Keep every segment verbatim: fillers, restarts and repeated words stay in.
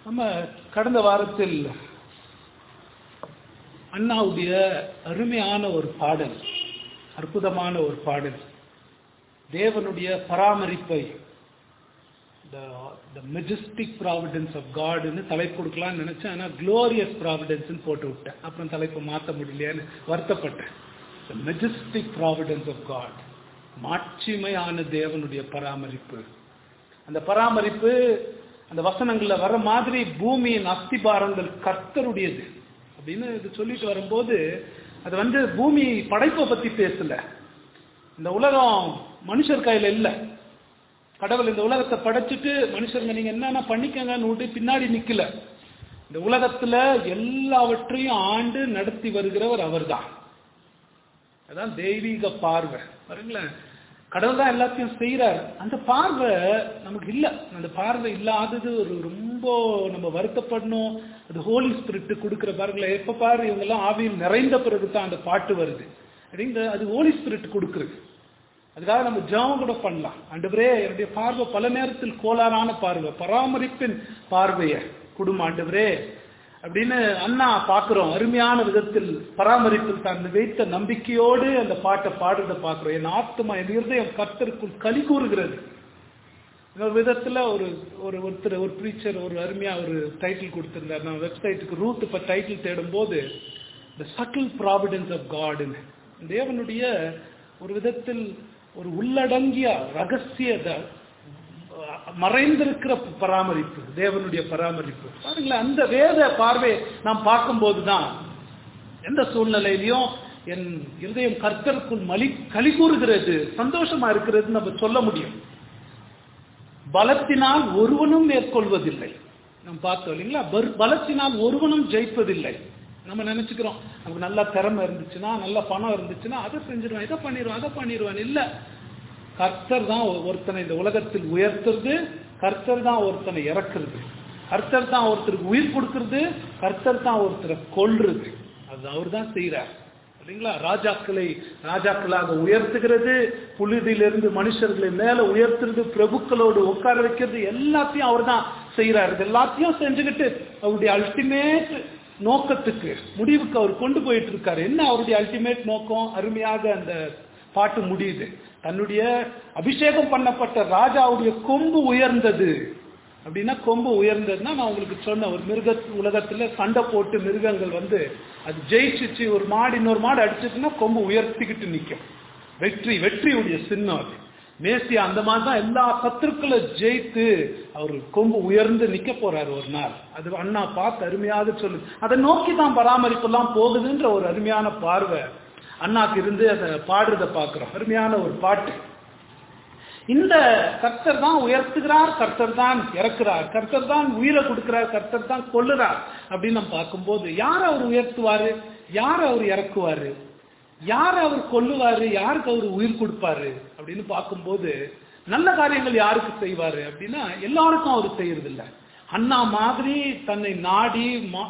நம்ம கடந்த வாரத்தில் அண்ணாவுடைய அருமையான ஒரு பாடல், அற்புதமான ஒரு பாடல், தேவனுடைய பராமரிப்பை, the majestic providence of God ன்னு தலைப்பு கொடுக்கலாம்னு நினைச்சேன். ஆனால் glorious providence ன்னு போட்டு விட்டேன். அப்புறம் தலைப்பை மாற்ற முடியலையான்னு வருத்தப்பட்டேன். the majestic providence of God, மாட்சிமையான தேவனுடைய பராமரிப்பு. அந்த பராமரிப்பு அந்த வசனங்கள்ல வர மாதிரி பூமியின் அஸ்திபாரங்கள் கர்த்தருடையது அப்படின்னு இது சொல்லிட்டு வரும்போது, அது வந்து பூமி படைப்பை பத்தி பேசல. இந்த உலகம் மனுஷர் கையில இல்லை. கடவுள் இந்த உலகத்தை படைச்சிட்டு மனுஷருங்க நீங்க என்னென்ன பண்ணிக்கங்கன்னு விட்டு பின்னாடி நிக்கல. இந்த உலகத்துல எல்லாவற்றையும் ஆண்டு நடத்தி வருகிறவர் அவர் தான். அதான் தெய்வீக பார்வை. பாருங்களேன், கடவுள் தான் எல்லாத்தையும் செய்யறாரு. அந்த பார்வை நமக்கு இல்லை. அந்த பார்வை இல்லாதது ஒரு ரொம்ப நம்ம வருத்தப்படணும். அது ஹோலி ஸ்பிரிட் கொடுக்குற பாருங்களேன். எப்ப பாரு இவங்க எல்லாம் ஆவியில் நிறைந்த பிறகு தான் அந்த பாட்டு வருது அப்படிங்க. அது ஹோலி ஸ்பிரிட் கொடுக்குறது. அதுக்காக நம்ம ஜெபம் கூட பண்ணலாம். ஆண்டவரே என்னுடைய பார்வை பல நேரத்தில் கோளாறான பார்வை, பராமரிப்பின் பார்வையை குடும்ப ஆண்டவரே அப்படின்னு அண்ணா பார்க்கிறோம். அருமையான விதத்தில் பராமரிப்பில் தான் வைத்த நம்பிக்கையோடு அந்த பாட்டை பாடுறதை பார்க்கிறோம். என் ஆத்மா, என் இருதயம் கர்த்தருக்குள் களி கூறுகிறது. இன்னொரு விதத்துல ஒரு ஒரு ஒருத்தர் ஒரு ப்ரீச்சர் ஒரு அருமையா ஒரு டைட்டில் கொடுத்திருந்தார். நான் வெப்சைட்டுக்கு ரூட் இப்ப டைட்டில் தேடும் போது the subtle providence of God, தேவனுடைய ஒரு விதத்தில் ஒரு உள்ளடங்கிய ரகசிய மறைந்திருக்கிற பராமரிப்பு, தேவனுடைய பராமரிப்பு. பாருங்களேன், அந்த வேத பார்வை நாம் பார்க்கும்போது தான் எந்த சூழ்நிலையிலையும் என் இருதயம் கர்த்தருக்குள் மலி களி கூறுகிறது, சந்தோஷமா இருக்கிறது நம்ம சொல்ல முடியும். பலத்தினால் ஒருவனும் மேற்கொள்வதில்லை. நம்ம பார்த்தோம் இல்லைங்களா, பலத்தினால் ஒருவனும் ஜெயிப்பதில்லை. நம்ம நினைச்சுக்கிறோம் நமக்கு நல்ல திறமை இருந்துச்சுன்னா, நல்ல பணம் இருந்துச்சுன்னா அதை செஞ்சிருவான், இதை பண்ணிடுவான், அதை பண்ணிடுவான். இல்ல, கர்த்தர் தான் ஒருத்தனை இந்த உலகத்தில் உயர்த்துறது, கர்த்தர் தான் ஒருத்தனை இறக்குறது, கர்த்தர் தான் ஒருத்தருக்கு உயிர் கொடுக்கறது, கர்த்தர் தான் ஒருத்தரை கொல்றது. அது அவர் தான் செய்யறார் இல்லைங்களா. ராஜாக்களை ராஜாக்களாக உயர்த்துகிறது, புழுதியிலிருந்து மனுஷர்களை மேல உயர்த்துறது, பிரபுக்களோடு உட்கார வைக்கிறது, எல்லாத்தையும் அவர் தான் செய்யறாரு. எல்லாத்தையும் செஞ்சுக்கிட்டு அவருடைய அல்டிமேட் நோக்கத்துக்கு, முடிவுக்கு அவர் கொண்டு போயிட்டு இருக்காரு. என்ன அவருடைய அல்டிமேட் நோக்கம்? அருமையாக அந்த பாட்டு முடியுது. தன்னுடைய அபிஷேகம் பண்ணப்பட்ட ராஜாவுடைய கொம்பு உயர்ந்தது அப்படின்னா, கொம்பு உயர்ந்ததுன்னா நான் உங்களுக்கு சொன்ன ஒரு மிருக உலகத்துல சண்டை போட்டு மிருகங்கள் வந்து அது ஜெயிச்சிச்சு, ஒரு மாடு இன்னொரு மாடு அடிச்சிச்சுன்னா கொம்பு உயர்த்திக்கிட்டு நிற்கும். வெற்றி, வெற்றியுடைய சின்னம் அது. மேசியா அந்த மாதிரி தான் எல்லா சத்துருக்களை ஜெயித்து அவர் கொம்பு உயர்ந்து நிக்க போறாரு ஒரு நாள். அது அண்ணா பார்த்து அருமையாக சொல்லு. அதை நோக்கி தான் பராமரிப்பெல்லாம் போகுதுன்ற ஒரு அருமையான பார்வை அண்ணாக்கு இருந்து அதை பாடுறத பார்க்கிறோம். அருமையான ஒரு பாட்டு. இந்த கர்த்தர் தான் உயர்த்துகிறார், கர்த்தர் தான் இறக்குறார், கர்த்தர் தான் உயிரை கொடுக்கிறார், கர்த்தர் தான் கொல்லுறார் அப்படின்னு நம்ம பார்க்கும்போது, யார் அவர் உயர்த்துவாரு, யார் அவர் இறக்குவாரு, யார் அவர் கொல்லுவாரு, யாருக்கு அவர் உயிர் கொடுப்பாரு அப்படின்னு பார்க்கும்போது, நல்ல காரியங்கள் யாருக்கு செய்வாரு அப்படின்னா எல்லாருக்கும் அவர் செய்யறது இல்லை. அண்ணா மாதிரி தன்னை நாடி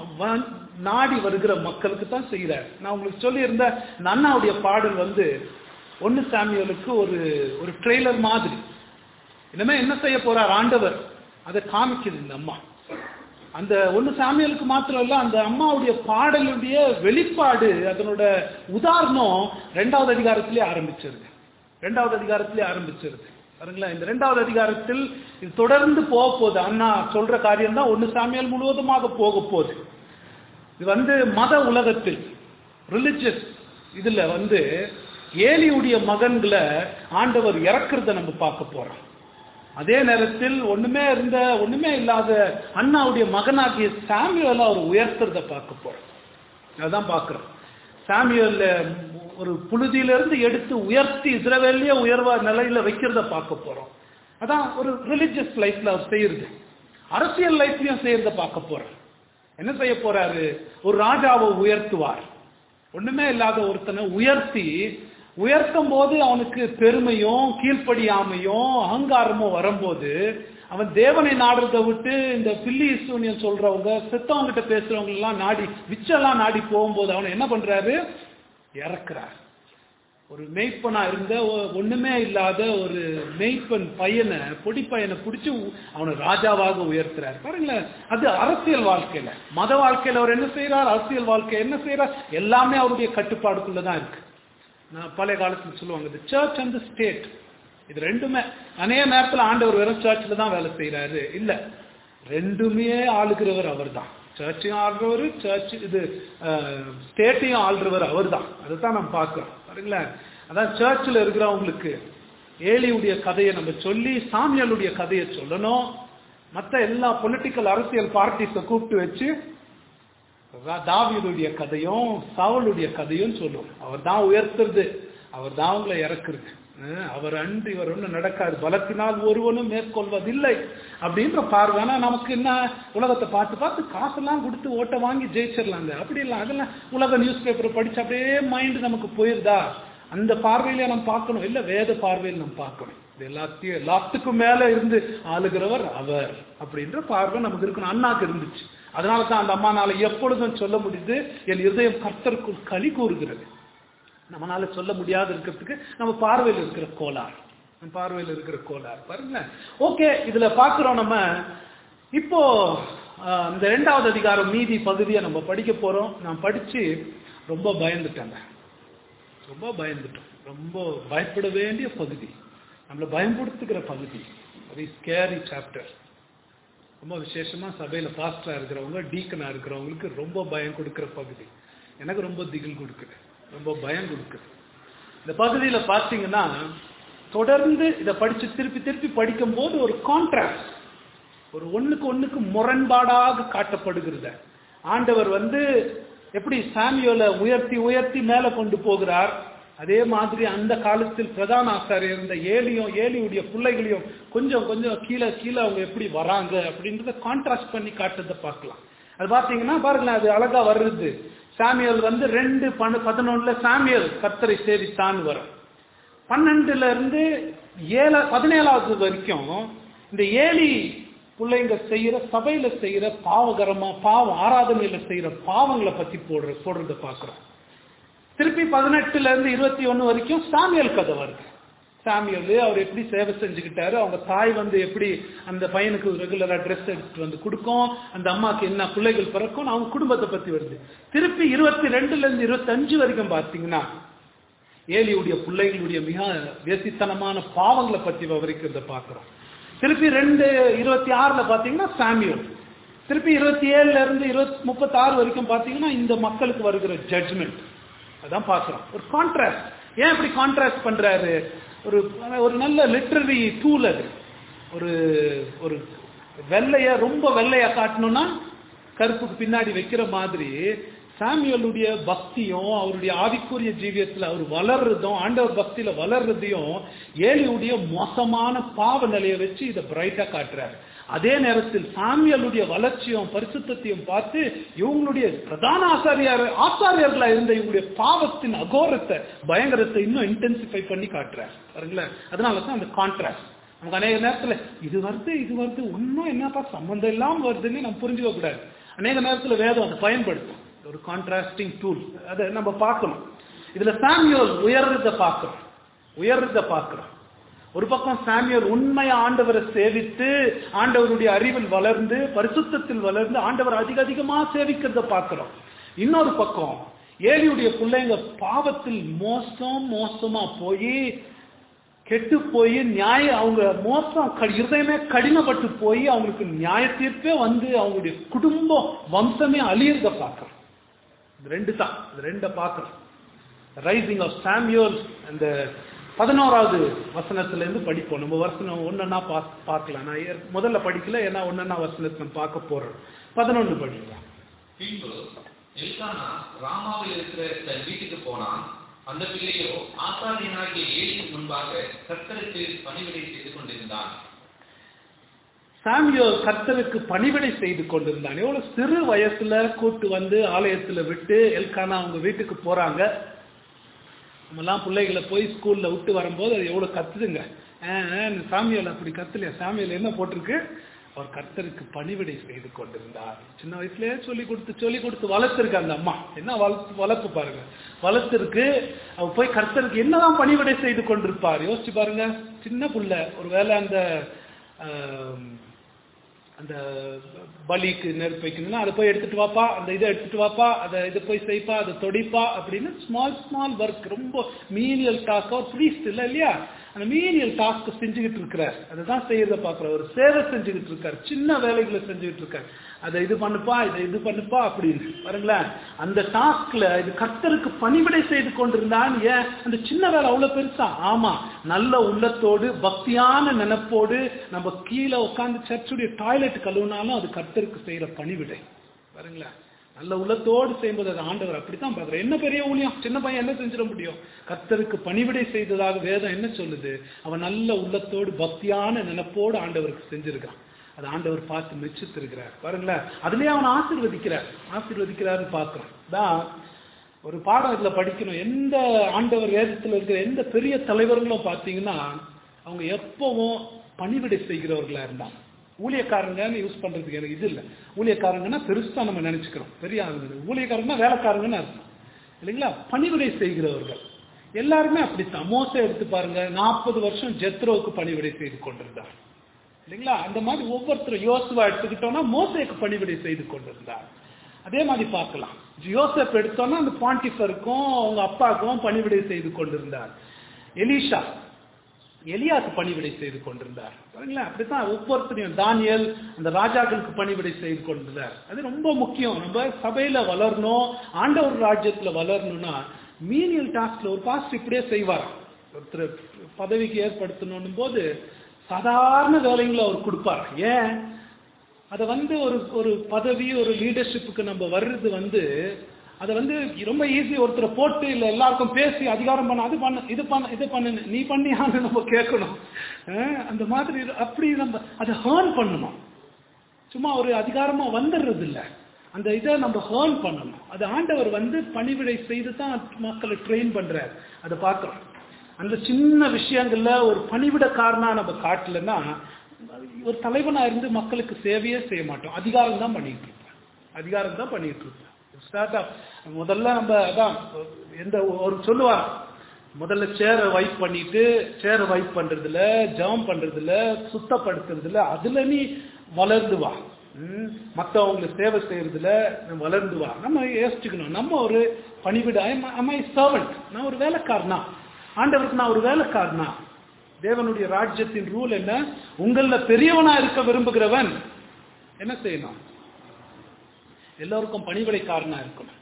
நாடி வருகிற மக்களுக்கு தான் செய்யறாரு. நான் உங்களுக்கு சொல்லி இருந்த அண்ணாவுடைய பாடல் வந்து ஒன்னு சாமியலுக்கு ஒரு ஒரு ட்ரெய்லர் மாதிரி. இனிமே என்ன செய்ய போறார் ஆண்டவர் அதை காமிக்குது இந்த அம்மா. அந்த ஒன்னு சாமியலுக்கு மாத்திரம் இல்ல, அந்த அம்மாவுடைய பாடலுடைய வெளிப்பாடு, அதனோட உதாரணம் ரெண்டாவது அதிகாரத்திலே ஆரம்பிச்சிருது. ரெண்டாவது அதிகாரத்திலே ஆரம்பிச்சிருது பாருங்களா. இந்த ரெண்டாவது அதிகாரத்தில் இது தொடர்ந்து போக போகுது. அண்ணா சொல்ற காரியம் தான் ஒன்னு சாமியல் முழுவதுமாக போக போகுது. இது வந்து மத உலகத்தில் ரிலிஜியஸ் இதுல வந்து ஏலியுடைய மகன்களை ஆண்டவர் இறக்குறத நம்ம பார்க்க போறோம். அதே நேரத்தில் ஒண்ணுமே இருந்த ஒண்ணுமே இல்லாத அண்ணாவுடைய மகனாகிய சாமியலை அவர் உயர்த்துறத பார்க்க போறோம். அதான் பார்க்கிறோம். சாமியல் ஒரு புழுதியிலிருந்து எடுத்து உயர்த்தி இஸ்ரவேலிய உயர்வா நிலையில வைக்கிறத பார்க்க போறோம். அதான் ஒரு ரிலிஜியஸ் லைஃப்ல அவர் செய்யறது. அரசியல் லைஃப்லயும் செய்யறத பார்க்க போறோம். என்ன செய்ய போறாரு? ஒரு ராஜாவை உயர்த்துவார். ஒண்ணுமே இல்லாத ஒருத்தனை உயர்த்தி, உயர்த்தும் போது அவனுக்கு பெருமையும் கீழ்ப்படியாமையும் அகங்காரமும் வரும்போது, அவன் தேவனை நாடுறதை விட்டு இந்த பில்லி சூனியம் சொல்றவங்க, செத்தவங்க கிட்ட பேசுறவங்க எல்லாம் நாடி விச்செல்லாம் நாடி போகும்போது அவனை என்ன பண்றாரு? இறக்குறார். ஒரு மெய்ப்பனா இருந்த ஒண்ணுமே இல்லாத ஒரு மெய்ப்பன் பையனை பொடி பையனை பிடிச்சி அவனை ராஜாவாக உயர்த்துறாரு பாருங்களேன். அது அரசியல் வாழ்க்கையில, மத வாழ்க்கையில அவர் என்ன செய்யறார், அரசியல் வாழ்க்கை என்ன செய்யறார், எல்லாமே அவருடைய கட்டுப்பாடுக்குள்ளதான் இருக்கு. நான் பழைய காலத்துல சொல்லுவாங்க the church and the state, இது ரெண்டுமே. அநேக நேரத்தில் ஆண்டவர் வெறும் சர்ச்சில் தான் வேலை செய்யறாரு இல்ல, ரெண்டுமே ஆளுகிறவர் அவர் தான். சர்ச்சையும் ஆள்றவர், சர்ச் இது ஸ்டேட்டையும் ஆள்றவர் அவர் தான். அதுதான் நம்ம பார்க்கிறோம் பாருங்களேன். அதான் சர்ச்சில் இருக்கிறவங்களுக்கு ஏலியுடைய கதையை நம்ம சொல்லி சாமியலுடைய கதையை சொல்லணும். மற்ற எல்லா பொலிட்டிக்கல் அரசியல் பார்ட்டிஸை கூப்பிட்டு வச்சு தாவீதுடைய கதையும் சவுலுடைய கதையும் சொல்லுவோம். அவர் தான் உயர்த்துறது, அவர் தான் அவங்களை இறக்குறது. அவர் அன்று இவர் ஒன்றும் நடக்காது, பலத்தினால் ஒருவனும் மேற்கொள்வதில்லை அப்படின்ற பார்வை. ஆனா நமக்கு என்ன, உலகத்தை பார்த்து பார்த்து காசெல்லாம் கொடுத்து ஓட்டை வாங்கி ஜெயிச்சிடலாங்க, அப்படி இல்லை. அதெல்லாம் உலக நியூஸ் பேப்பரை படிச்சு அப்படியே மைண்ட் நமக்கு போயிருதா, அந்த பார்வையில நம்ம பார்க்கணும். இல்லை, வேத பார்வையில் நம்ம பார்க்கணும். இது எல்லாத்தையும் எல்லாத்துக்கும் மேல இருந்து ஆளுகிறவர் அவர் அப்படின்ற பார்வை நமக்கு இருக்கணும். அண்ணாக்கு இருந்துச்சு. அதனால தான் அந்த அம்மானால எப்பொழுதும் சொல்ல முடியுது, என் இதயம் கர்த்தருக்குள் களி கூறுகிறது. நம்மளால சொல்ல முடியாது இருக்கிறதுக்கு நம்ம பார்வையில் இருக்கிற கோளாறு, நம்ம பார்வையில் இருக்கிற கோளாறு பாருங்க. ஓகே, இதுல பாக்குறோம் நம்ம இப்போ இந்த இரண்டாவது அதிகாரம் மீதி பகுதியை நம்ம படிக்க போறோம். நான் படிச்சு ரொம்ப பயந்துட்டேங்க, ரொம்ப பயந்துட்டோம். ரொம்ப பயப்பட வேண்டிய பகுதி, நம்மளை பயன்படுத்துகிற பகுதி, வெரி ஸ்கேரி சாப்டர். ரொம்ப விசேஷமா சபையில பாஸ்டரா இருக்கிறவங்க, டீக்கனா இருக்கிறவங்களுக்கு ரொம்ப பயம் கொடுக்கிற பகுதி. எனக்கு ரொம்ப திகில் கொடுக்குது, ரொம்ப பயம் கொடுக்குது. இந்த பகுதியில பாத்தீங்கன்னா தொடர்ந்து இதை படிச்சு திருப்பி திருப்பி படிக்கும் போது ஒரு கான்ட்ராஸ்ட், ஒரு ஒண்ணுக்கு ஒண்ணுக்கு முரண்பாடாக காட்டப்படுகிறது. ஆண்டவர் வந்து எப்படி சாமியோல உயர்த்தி உயர்த்தி மேல கொண்டு போகிறார், அதே மாதிரி அந்த காலத்தில் பிரதான ஆசாரியர் இருந்த ஏலியும் ஏலியுடைய பிள்ளைகளையும் கொஞ்சம் கொஞ்சம் கீழே கீழே அவங்க எப்படி வராங்க அப்படின்றத கான்ட்ராஸ்ட் பண்ணி காட்டுறதை பார்க்கலாம். அது பார்த்தீங்கன்னா பாருங்களேன், அது அழகா வருது. சாமியல் வந்து ரெண்டு பன்னு பதினொன்னுல சாமியல் கர்த்தரை சேவித்தான் வரும். பன்னெண்டுல இருந்து ஏழ பதினேழாவது வரைக்கும் இந்த ஏலி பிள்ளைங்க செய்யற சபையில செய்யற பாவகரமா பாவம் ஆராதனையில செய்யற பாவங்களை பத்தி போடுற போடுறத பாக்குறோம். திருப்பி பதினெட்டுல இருந்து இருபத்தி ஒண்ணு வரைக்கும் சாமியல் கதை வருது. சாமியல் அவர் எப்படி சேவை செஞ்சுக்கிட்டாரு, அவங்க தாய் வந்து எப்படி அந்த பையனுக்கு ரெகுலரா ட்ரெஸ் எடுத்துட்டு வந்து கொடுக்கும், அந்த அம்மாக்கு என்ன பிள்ளைகள் பிறக்கும், அவங்க குடும்பத்தை பத்தி வருது. திருப்பி இருபத்தி ரெண்டுல இருந்து இருபத்தி அஞ்சு வரைக்கும் பாத்தீங்கன்னா ஏலியுடைய பிள்ளைகளுடைய மிக வேசித்தனமான பாவங்களை பத்தி விவரிக்கிறத பாக்குறோம். திருப்பி ரெண்டு இருபத்தி ஆறுல பாத்தீங்கன்னா சாமியல். திருப்பி இருபத்தி ஏழுல இருந்து இருபத்தி முப்பத்தி ஆறு வரைக்கும் பாத்தீங்கன்னா இந்த மக்களுக்கு வருகிற ஜட்ஜ்மெண்ட். அதான் பாக்குறோம். ஒரு கான்ட்ராஸ்ட். ஏன் இப்படி கான்ட்ராஸ்ட் பண்றாரு? ஒரு ஒரு நல்ல லிட்டரரி டூல் அது. ஒரு ஒரு வெள்ளைய ரொம்ப வெள்ளையா காட்டணும்னா கருப்புக்கு பின்னாடி வைக்கிற மாதிரி சாமியலுடைய பக்தியும் அவருடைய ஆவிக்குரிய ஜீவியத்துல அவர் வளர்றதும் ஆண்டவர் பக்தியில வளர்றதையும் ஏலியுடைய மோசமான பாவ நிலையை வச்சு இதை பிரைட்டா காட்டுறாரு. அதே நேரத்தில் சாமியலுடைய வளர்ச்சியும் பரிசுத்தையும் பார்த்து இவங்களுடைய பிரதான ஆசாரியார் ஆசாரியர்களா இருந்த இவங்களுடைய பாவத்தின் அகோரத்தை பயங்கரத்தை இன்னும் இன்டென்சிஃபை பண்ணி காட்டுறாரு பாருங்களேன். அதனாலதான் அந்த கான்ட்ராஸ்ட். நமக்கு அநேக நேரத்துல இது வருது இது வருது ஒன்னும் என்னப்பா சம்பந்தம் இல்லாம வருதுன்னு நம்ம புரிஞ்சுக்க கூடாது. அநேக நேரத்துல வேதம் அதை பயன்படுத்தும், ஒரு கான்ட்ராஸ்டிங் டூல். அதை நம்ம பார்க்கணும். இதுல சாமியல் உயர்றத பார்க்கிறோம் உயர்றத பார்க்கிறோம் ஒரு பக்கம் சாமியல் உண்மையா ஆண்டவரை சேவித்து ஆண்டவருடைய அறிவில் வளர்ந்து பரிசுத்தத்தில் வளர்ந்து ஆண்டவர் அதிக அதிகமா சேவிக்கிறத பார்க்கிறோம். இன்னொரு பக்கம் ஏலியுடைய பிள்ளைங்க பாவத்தில் மோசம் மோசமா போய் கெட்டு போய் நியாய அவங்க மோசம் இருதயமே கடினப்பட்டு போய் அவங்களுக்கு நியாய தீர்ப்பே வந்து அவங்களுடைய குடும்பம் வம்சமே அழியறத பார்க்கிறோம். ரெண்டு தான், ரெண்ட பார்க்கிறோம். ரைசிங் ஆஃப் சாமியல் அந்த பதினோராவது வசனத்துல இருந்து படிப்போம். நம்ம வசனம் ஒன்னா பார்க்கலாம். நான் முதல்ல படிக்கல, ஏன்னா ஒன்னா வசனத்தை நம்ம பார்க்க போறோம். பதினொன்னு படிக்கலாம். பின்பு எல்கானா ராமாவில் இருக்கிற தன் வீட்டுக்கு போனான். அந்த பிள்ளையோ ஆசாரியனாகிய ஏலியின் முன்பாக கர்த்தருக்கு பணிவிடை செய்து கொண்டிருந்தான். சாமியல் கர்த்தருக்கு பணிவிடை செய்து கொண்டிருந்தான். எவ்வளவு சிறு வயசுல கூட்டு வந்து ஆலயத்துல விட்டு எல்கானா அவங்க வீட்டுக்கு போறாங்க. நம்மெல்லாம் பிள்ளைகளை போய் ஸ்கூல்ல விட்டு வரும்போது அது எவ்வளவு கத்துதுங்க. சாமியல் அப்படி கத்துலையா? சாமியல் என்ன போட்டிருக்கு? அவர் கர்த்தருக்கு பணிவிடை செய்து கொண்டிருந்தார். சின்ன வயசுலயே சொல்லி கொடுத்து சொல்லி கொடுத்து வளர்த்துருக்கு அந்த அம்மா. என்ன வளர்த்து வளர்ப்பு பாருங்க, வளர்த்துருக்கு. அவர் போய் கர்த்தருக்கு என்னதான் பணிவிடை செய்து கொண்டிருப்பார் யோசிச்சு பாருங்க. சின்ன புள்ள ஒருவேளை அந்த அந்த பலிக்கு நெருப்பு வைக்கணும்னா அதை போய் எடுத்துட்டு வாப்பா, அந்த இதை எடுத்துட்டு வாப்பா, அதை இதை போய் செய்ப்பா, அதை தொடிப்பா அப்படின்னு ஸ்மால் ஸ்மால் ஒர்க், ரொம்ப மீனியல் டாஸ்க். அவர் ப்ரீஸ்ட் இல்லை இல்லையா, அந்த மீனியல் டாஸ்க் செஞ்சுக்கிட்டு இருக்கிறார். அதுதான் செய்யறத பாக்குற ஒரு சேவை செஞ்சுக்கிட்டு இருக்காரு, சின்ன வேலைகளை செஞ்சுக்கிட்டு இருக்காரு. அதை இது பண்ணுப்பா, இதை இது பண்ணுப்பா அப்படின்னு பாருங்களேன். அந்த டாஸ்க்ல இது கர்த்தருக்கு பணிவிடை செய்து கொண்டிருந்தான். ஏன் அந்த சின்ன வேலை அவ்வளவு பெருசா? ஆமா, நல்ல உள்ளத்தோடு பக்தியான நினைப்போடு நம்ம கீழே உட்கார்ந்து சர்ச்சுடைய டாய்லெட் கழுவுனாலும் அது கர்த்தருக்கு செய்யற பணிவிடை பாருங்களேன். நல்ல உள்ளத்தோடு செய்யும்போது அது ஆண்டவர் அப்படித்தான் பாக்குற. என்ன பெரிய ஊழியம், சின்ன பையன் என்ன செஞ்சிட முடியும்? கர்த்தருக்கு பணிவிடை செய்ததாக வேதம் என்ன சொல்லுது? அவன் நல்ல உள்ளத்தோடு பக்தியான நினைப்போடு ஆண்டவருக்கு செஞ்சிருக்கான். அது ஆண்டவர் பார்த்து மெச்சித்திருக்கிறார் பாருங்களேன். அதுலயே அவன் ஆசீர்வதிக்கிறார் ஆசீர்வதிக்கிறாரு பாக்குறோம். தான் ஒரு பாடம் இதுல படிக்கணும். எந்த ஆண்டவர் வேதத்துல இருக்கிற எந்த பெரிய தலைவர்களும் பாத்தீங்கன்னா அவங்க எப்பவும் பணிவிடை செய்கிறவர்களா இருந்தாங்க. ஊழியக்காரங்கன்னு யூஸ் பண்றதுக்கு எனக்கு இது இல்லை. ஊழியக்காரங்கன்னா பெருசா நம்ம நினைச்சுக்கிறோம், பெரிய ஊழியக்காரங்கன்னா வேலைக்காரங்கன்னு அர்த்தம் இல்லைங்களா? பணிவிடை செய்கிறவர்கள் எல்லாருமே அப்படித்தான். மோசே எடுத்து பாருங்க, நாற்பது வருஷம் ஜெத்ரோவுக்கு பணிவிடை செய்து கொண்டிருந்தார் இல்லைங்களா? அந்த மாதிரி ஒவ்வொருத்தரும், யோசுவா எடுத்துக்கிட்டோம்னா மோசேக்கு பணிவிடை செய்து கொண்டிருந்தார். அதே மாதிரி பார்க்கலாம். யோசப் எடுத்தோம்னா அந்த பாண்டிஃபருக்கும் அவங்க அப்பாவுக்கும் பணிவிடை செய்து கொண்டிருந்தார். எலிஷா எலியாக்கு பணிவிடை செய்து கொண்டிருந்தார் பாருங்களேன். அப்படித்தான் ஒவ்வொருத்தரையும். தானியல் அந்த ராஜாக்களுக்கு பணிவிடை செய்து கொண்டிருந்தார். அது ரொம்ப முக்கியம். நம்ம சபையில வளரணும், ஆண்டவர் ராஜ்யத்துல வளரணும்னா மீனியல் டாஸ்க்ல ஒரு பாஸ்டர் இப்படியே செய்வார். ஒருத்தர் பதவிக்கு ஏற்படுத்தணும் போது சாதாரண வேலைங்களை அவர் கொடுப்பார். ஏன் அதை வந்து ஒரு ஒரு பதவி, ஒரு லீடர்ஷிப்புக்கு நம்ம வர்றது வந்து அதை வந்து ரொம்ப ஈஸி. ஒருத்தரை போட்டு இல்லை எல்லாருக்கும் பேசி அதிகாரம் பண்ண, அது பண்ண, இது பண்ண, இது பண்ணு, நீ பண்ணியான்னு நம்ம கேட்கணும். அந்த மாதிரி அப்படி நம்ம அதை ஹேர்ன் பண்ணணும். சும்மா ஒரு அதிகாரமா வந்துடுறது இல்லை, அந்த இதை நம்ம ஹேர்ன் பண்ணணும். அது ஆண்டவர் வந்து பணிவிடை செய்து தான் மக்களை ட்ரெயின் பண்றார். அதை பார்க்கிறோம். அந்த சின்ன விஷயங்கள்ல ஒரு பணிவிடக்காரனா நம்ம காட்டலன்னா ஒரு தலைவனா இருந்து மக்களுக்கு சேவையே செய்ய மாட்டோம். அதிகாரம் தான் பண்ணிட்டு இருப்பேன், அதிகாரம் தான் பண்ணிட்டு இருப்பேன். முதல்ல நம்ம அதான் எந்த ஒரு சொல்லுவாங்க, முதல்ல சேரை வைப் பண்ணிட்டு, சேரை வைப் பண்றதுல, ஜாம் பண்றதுல, சுத்தப்படுத்துறதுல அதுல நீ வளர்ந்து வா. மற்றவங்களுக்கு சேவை செய்யறதுல வளர்ந்து வா. நம்ம யோசிச்சுக்கணும், நம்ம ஒரு பணிவிட சர்வன்ட், நான் ஒரு வேலைக்காரனா, ஆண்டவருக்கு நான் ஒரு வேலைக்காரனா. தேவனுடைய ராஜ்யத்தின் ரூல் என்ன? உங்கள பெரியவனா இருக்க விரும்புகிறவன் என்ன செய்யணும்? எல்லோருக்கும் பணிவிடைக்காரனா இருக்கணும்.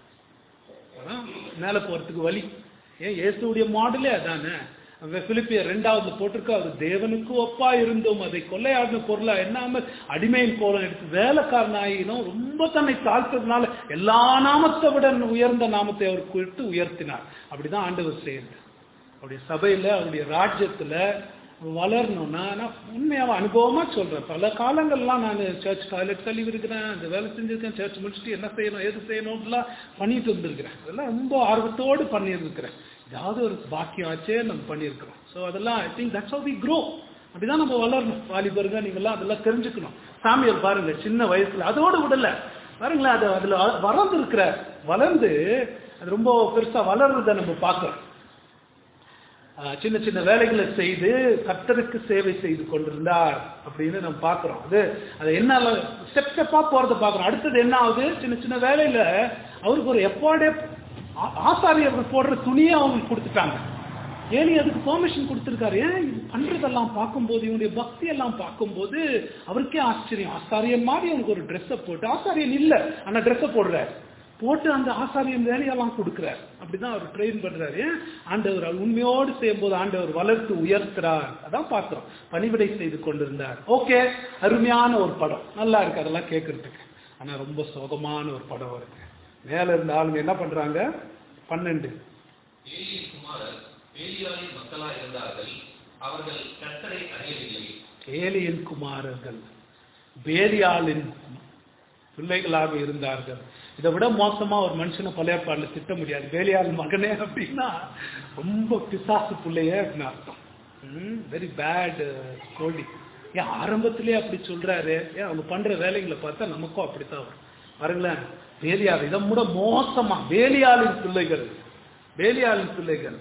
மேல போறதுக்கு வழி. ஏன் இயேசுடைய மாடலே அதானே. பிலிப்பியர் ரெண்டாவது போட்டிருக்க, அது தேவனுக்கு ஒப்பா இருந்தோம், அதை கொள்ளையாடின பொருளா என்னாம அடிமையின் கோலம் எடுத்து வேலைக்காரனாயினும் ரொம்ப தன்னை தாழ்த்ததுனால எல்லா நாமத்தை விட உயர்ந்த நாமத்தை அவர் குறித்து உயர்த்தினார். அப்படிதான் ஆண்டவர் செய்யுது. அவருடைய சபையில, அவருடைய ராஜ்யத்துல வளரணும்னா நான் உண்மையாக அனுபவமா சொல்றேன். பல காலங்கள்லாம் நான் சர்ச் டாய்லெட் கழுவி இருக்கிறேன், அந்த வேலை செஞ்சிருக்கேன், சர்ச் முடிச்சுட்டு என்ன செய்யணும் எது செய்யணும்லாம் பண்ணிட்டு இருந்திருக்கிறேன். அதெல்லாம் ரொம்ப ஆர்வத்தோடு பண்ணியிருக்கிறேன். ஏதாவது ஒரு பாக்கியம் ஆச்சே நம்ம பண்ணியிருக்கிறோம். ஸோ அதெல்லாம் I think that's how we grow. அப்படிதான் நம்ம வளரணும். வாலிபருங்க நீங்கள்லாம் அதெல்லாம் தெரிஞ்சுக்கணும். சாமியார் பாருங்க, சின்ன வயசுல அதோடு விடல பாருங்களேன், அது அதுல வளர்ந்து இருக்கிற வளர்ந்து அது ரொம்ப பெருசா வளர்றதை நம்ம பார்க்கிறோம். சின்ன சின்ன வேலைகளை செய்து கர்த்தருக்கு சேவை செய்து கொண்டிருந்தார் அப்படின்னு நம்ம பார்க்கிறோம். அது அது என்ன ஸ்டெப் ஸ்டெப்பா போறதை பார்க்கிறோம். அடுத்தது என்ன ஆகுது? சின்ன சின்ன வேலையில அவருக்கு ஒரு எப்பாடே ஆசாரியர்கள் போடுற துணியை அவங்களுக்கு கொடுத்துட்டாங்க. ஏனி அதுக்கு பெர்மிஷன் கொடுத்துருக்காரு. ஏன் இது பண்றதெல்லாம் பார்க்கும்போது, இவனுடைய பக்தி எல்லாம் பார்க்கும்போது அவருக்கே ஆச்சரியம். ஆசாரியன் மாதிரி அவனுக்கு ஒரு ட்ரெஸ்ஸை போட்டு, ஆசாரியன் இல்லை ஆனா ட்ரெஸ்ஸை போடுறாரு, போட்டு அந்த ஆசாரியம் வேலையெல்லாம் கொடுக்கிறார். அப்படிதான் அவர் ட்ரெயின் பண்றாரு. ஆண்டவர் அவர் உண்மையோடு செய்யும் போது ஆண்டவர் வளர்த்து உயர்த்துறார். அதான் பார்க்கிறோம். பணிவிடை செய்து கொண்டிருந்தார். ஓகே, அருமையான ஒரு படம், நல்லா இருக்கு அதெல்லாம் கேட்கறதுக்கு. ஆனா ரொம்ப சோகமான ஒரு படம் இருக்கு. மேல இருந்த ஆளுங்க என்ன பண்றாங்க? பன்னெண்டு ஏலியின் குமாரர்கள் பேலியாளின் பிள்ளைகளாக இருந்தார்கள். இதை விட மோசமா ஒரு மனுஷனை பழைய பாடல திட்ட முடியாது. பேலியாள் மகனே அப்படின்னா ரொம்ப பிசாசு பிள்ளையே அப்படின்னு அர்த்தம். Very bad story. ஏன் ஆரம்பத்திலேயே அப்படி சொல்றாரு? ஏன் அவங்க பண்ற வேலைகளை பார்த்தா நமக்கும் அப்படித்தான் வரும் பாருங்களேன். வேலியால் இதை கூட மோசமா வேலியாளின் பிள்ளைகள் வேலியாளின் பிள்ளைகள்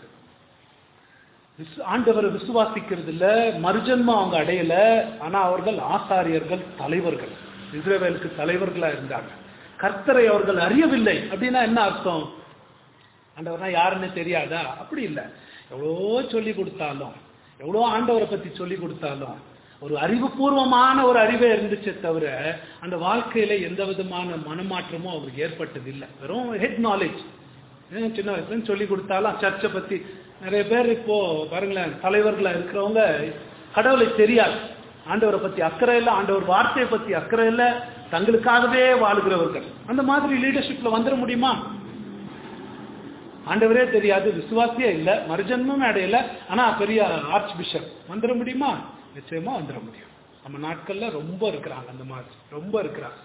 ஆண்டவரை விசுவாசிக்கிறது இல்ல, மறுஜன்மா அவங்க அடையல. ஆனா அவர்கள் ஆசாரியர்கள், தலைவர்கள், இஸ்ரவேலுக்கு தலைவர்களா இருந்தாங்க. கர்த்தரை அவர்கள் அறியவில்லை அப்படின்னா என்ன அர்த்தம்? ஆண்டவர்னா யாருன்னு தெரியாதா? அப்படி இல்லை. எவ்வளோ சொல்லி கொடுத்தாலும், எவ்வளோ ஆண்டவரை பத்தி சொல்லி கொடுத்தாலும் ஒரு அறிவுபூர்வமான ஒரு அறிவே இருந்துச்சே தவிர அந்த வாழ்க்கையில எந்த விதமான மனமாற்றமும் அவருக்கு ஏற்பட்டது இல்லை. வெறும் ஹெட் நாலேஜ். சின்ன வயசுல சொல்லி கொடுத்தாலும் சர்ச்சை பத்தி நிறைய பேர் இப்போ பாருங்களேன், தலைவர்களா இருக்கிறவங்க கடவுளை தெரியாது, ஆண்டவரை பத்தி அக்கறை இல்லை, ஆண்டவர் வார்த்தையை பத்தி அக்கறை இல்லை, தங்களுக்காகவே வாழுகிறவர்கள். அந்த மாதிரி லீடர்ஷிப்ல வந்துட முடியுமா? ஆண்டவரே தெரியாது, விசுவாசியே இல்லை, மறுஜன்மமே அடையல, ஆனா பெரிய ஆர்ச் பிஷப் வந்துட முடியுமா? நிச்சயமா வந்துட முடியும். நம்ம நாட்கள்ல ரொம்ப இருக்கிறாங்க, அந்த மாதிரி ரொம்ப இருக்கிறாங்க.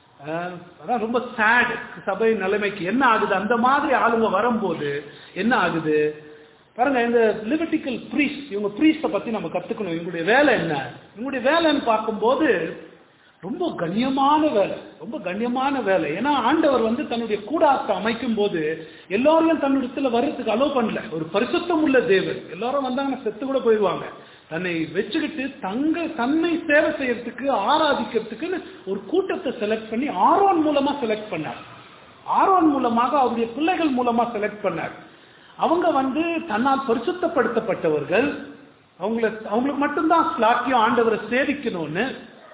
அதான் ரொம்ப சேட் சபை நிலைமைக்கு. என்ன ஆகுது? அந்த மாதிரி ஆளுங்க வரும்போது என்ன ஆகுது பாருங்க. இந்த லிவிட்டிக்கல் பிரீஸ்ட், இவங்க பிரீஸ்ட பத்தி நம்ம கத்துக்கணும். இவங்களுடைய வேலை என்ன? இவங்களுடைய வேலைன்னு பார்க்கும்போது ரொம்ப கண்ணியமான வேலை, ரொம்ப கண்ணியமான வேலை. ஏன்னா ஆண்டவர் வந்து தன்னுடைய கூடாரத்தை அமைக்கும் போது எல்லாரையும் தன்னுடைய வர்றதுக்கு அலோவ் பண்ணல. ஒரு பரிசுத்தம் உள்ள தேவன், எல்லாரும் வந்தாங்கன்னா செத்து கூட போயிடுவாங்க. தன்னை வச்சுக்கிட்டு தங்க தன்னை சேவை செய்யறதுக்கு, ஆராதிக்கிறதுக்கு ஒரு கூட்டத்தை செலக்ட் பண்ணி ஆரோன் மூலமா செலக்ட் பண்ணார். ஆரோன் மூலமாக அவருடைய பிள்ளைகள் மூலமா செலக்ட் பண்ணார். அவங்க வந்து தன்னால் பரிசுத்தப்படுத்தப்பட்டவர்கள். அவங்கள அவங்களுக்கு மட்டும்தான் ஸ்லாக்கியம் ஆண்டவரை சேவிக்கணும்னு.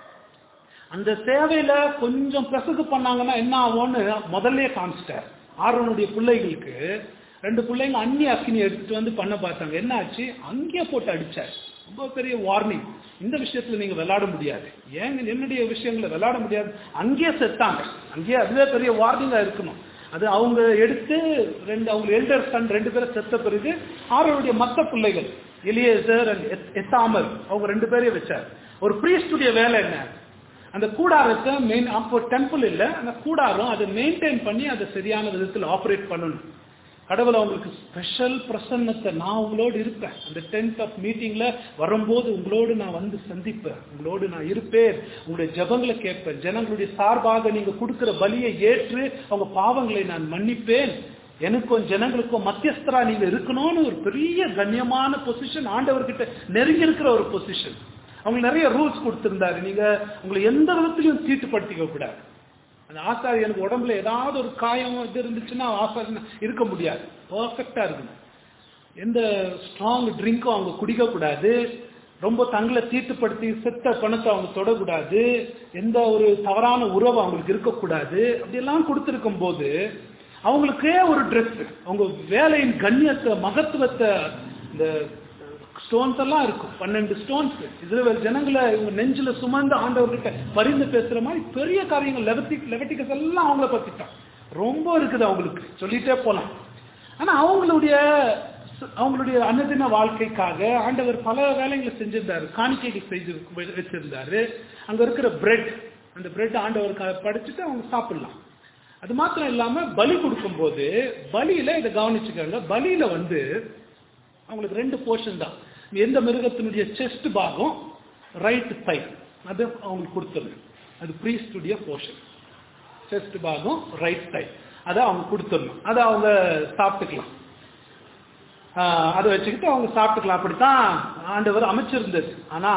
அந்த சேவையில கொஞ்சம் பிரசகு பண்ணாங்கன்னா என்ன ஆகும்னு முதல்ல காமிச்சிட்டார். ஆரோனுடைய பிள்ளைகளுக்கு ரெண்டு பிள்ளைங்க அந்நி அக்கினி எடுத்துட்டு வந்து பண்ண பார்த்தாங்க. என்ன ஆச்சு? அங்கேயே போட்டு அடிச்சார். ரொம்ப பெரிய வார்னிங். இந்த விஷயத்துல நீங்க விளையாட முடியாது, ஏங்க என்னுடைய விஷயங்களை விளையாட முடியாது. அங்கேயே செத்தாங்க. அங்கேயே அதுவே பெரிய வார்னிங்கா இருக்கணும். அது அவங்க எடுத்து ரெண்டு அவங்க எல்டர் சன் ரெண்டு பேரும் செத்த பிறகு ஆரோனுடைய மற்ற பிள்ளைகள் எலியேசர் அண்ட் எத்தாமர் அவங்க ரெண்டு பேரையும் வச்சார். ஒரு பிரீஸ்டுடைய வேலை என்ன? அந்த கூடாரத்தை மெயின், அப்போ டெம்பிள் இல்லை, அந்த கூடாரம் அதை மெயின்டைன் பண்ணி அதை சரியான விதத்தில் ஆப்ரேட் பண்ணணும். கடவுள் அவங்களுக்கு ஸ்பெஷல் பிரசன்னத்தை, நான் உங்களோடு இருப்பேன், அந்த டென்த் ஆஃப் மீட்டிங்ல வரும்போது உங்களோடு நான் வந்து சந்திப்பேன், உங்களோடு நான் இருப்பேன், உங்களுடைய ஜபங்களை கேட்பேன், ஜனங்களுடைய சார்பாக நீங்க கொடுக்கிற பலியை ஏற்று அவங்க பாவங்களை நான் மன்னிப்பேன், எனக்கும் ஜனங்களுக்கும் மத்தியஸ்தரா நீங்க இருக்கணும்னு ஒரு பெரிய கண்ணியமான பொசிஷன், ஆண்டவர்கிட்ட நெருங்கி இருக்கிற ஒரு பொசிஷன். அவங்க நிறைய ரூல்ஸ் கொடுத்திருந்தாரு. நீங்க உங்களை எந்த விதத்திலையும் தீட்டுப்படுத்திக்க கூடாது. அந்த ஆசாரியனுக்கு உடம்புல ஏதாவது ஒரு காயம் இது இருந்துச்சுன்னா ஆசாரியன் இருக்க முடியாது, பர்ஃபெக்டா இருக்கணும். எந்த ஸ்ட்ராங் ட்ரிங்க்கும் அவங்க குடிக்க கூடாது, ரொம்ப தங்களை தீட்டுப்படுத்தி செத்த பணத்தை அவங்க தொடக்கூடாது, எந்த ஒரு தவறான உறவு அவங்களுக்கு இருக்கக்கூடாது. அப்படியெல்லாம் கொடுத்துருக்கும் போது அவங்களுக்கே ஒரு ட்ரெஸ், அவங்க வேலையின் கண்ணியத்தை, மகத்துவத்தை, இந்த ஸ்டோன்ஸ் எல்லாம் இருக்கும், பன்னெண்டு ஸ்டோன்ஸ் இஸ்ரவேல் ஜனங்களை இவங்க நெஞ்சில சுமந்து ஆண்டவர்கிட்ட பரிந்து பேசுற மாதிரி பெரிய காரியங்கள் லெவட்டிக் லெவட்டிகஸ் எல்லாம் அவங்கள பத்திட்டான். ரொம்ப இருக்குது அவங்களுக்கு, சொல்லிட்டே போலாம். ஆனா அவங்களுடைய அவங்களுடைய அன்னதின வாழ்க்கைக்காக ஆண்டவர் பல வேலைகளை செஞ்சிருந்தாரு. காணிக்கைகள் செய்து வச்சிருந்தாரு. அங்க இருக்கிற பிரெட், அந்த பிரெட் ஆண்டவருக்காக படிச்சுட்டு அவங்க சாப்பிடலாம். அது மாத்திரம் இல்லாம பலி கொடுக்கும் போது பலியில இதை கவனிச்சுக்காங்க. பலியில வந்து அவங்களுக்கு ரெண்டு போர்ஷன் தான். எந்த மிருகத்தினுடைய செஸ்ட் பாகம், ரைட் தை, அது அவங்களுக்கு கொடுத்துருங்க. அது பிரீஸ்டுடைய போர்ஷன். செஸ்ட் பாகம், ரைட் தை, அதை அவங்க கொடுத்துடணும். அதை அவங்க சாப்பிட்டுக்கலாம். அதை வச்சுக்கிட்டு அவங்க சாப்பிட்டுக்கலாம். அப்படித்தான் ஆண்டவர் அமைச்சிருந்தது. ஆனா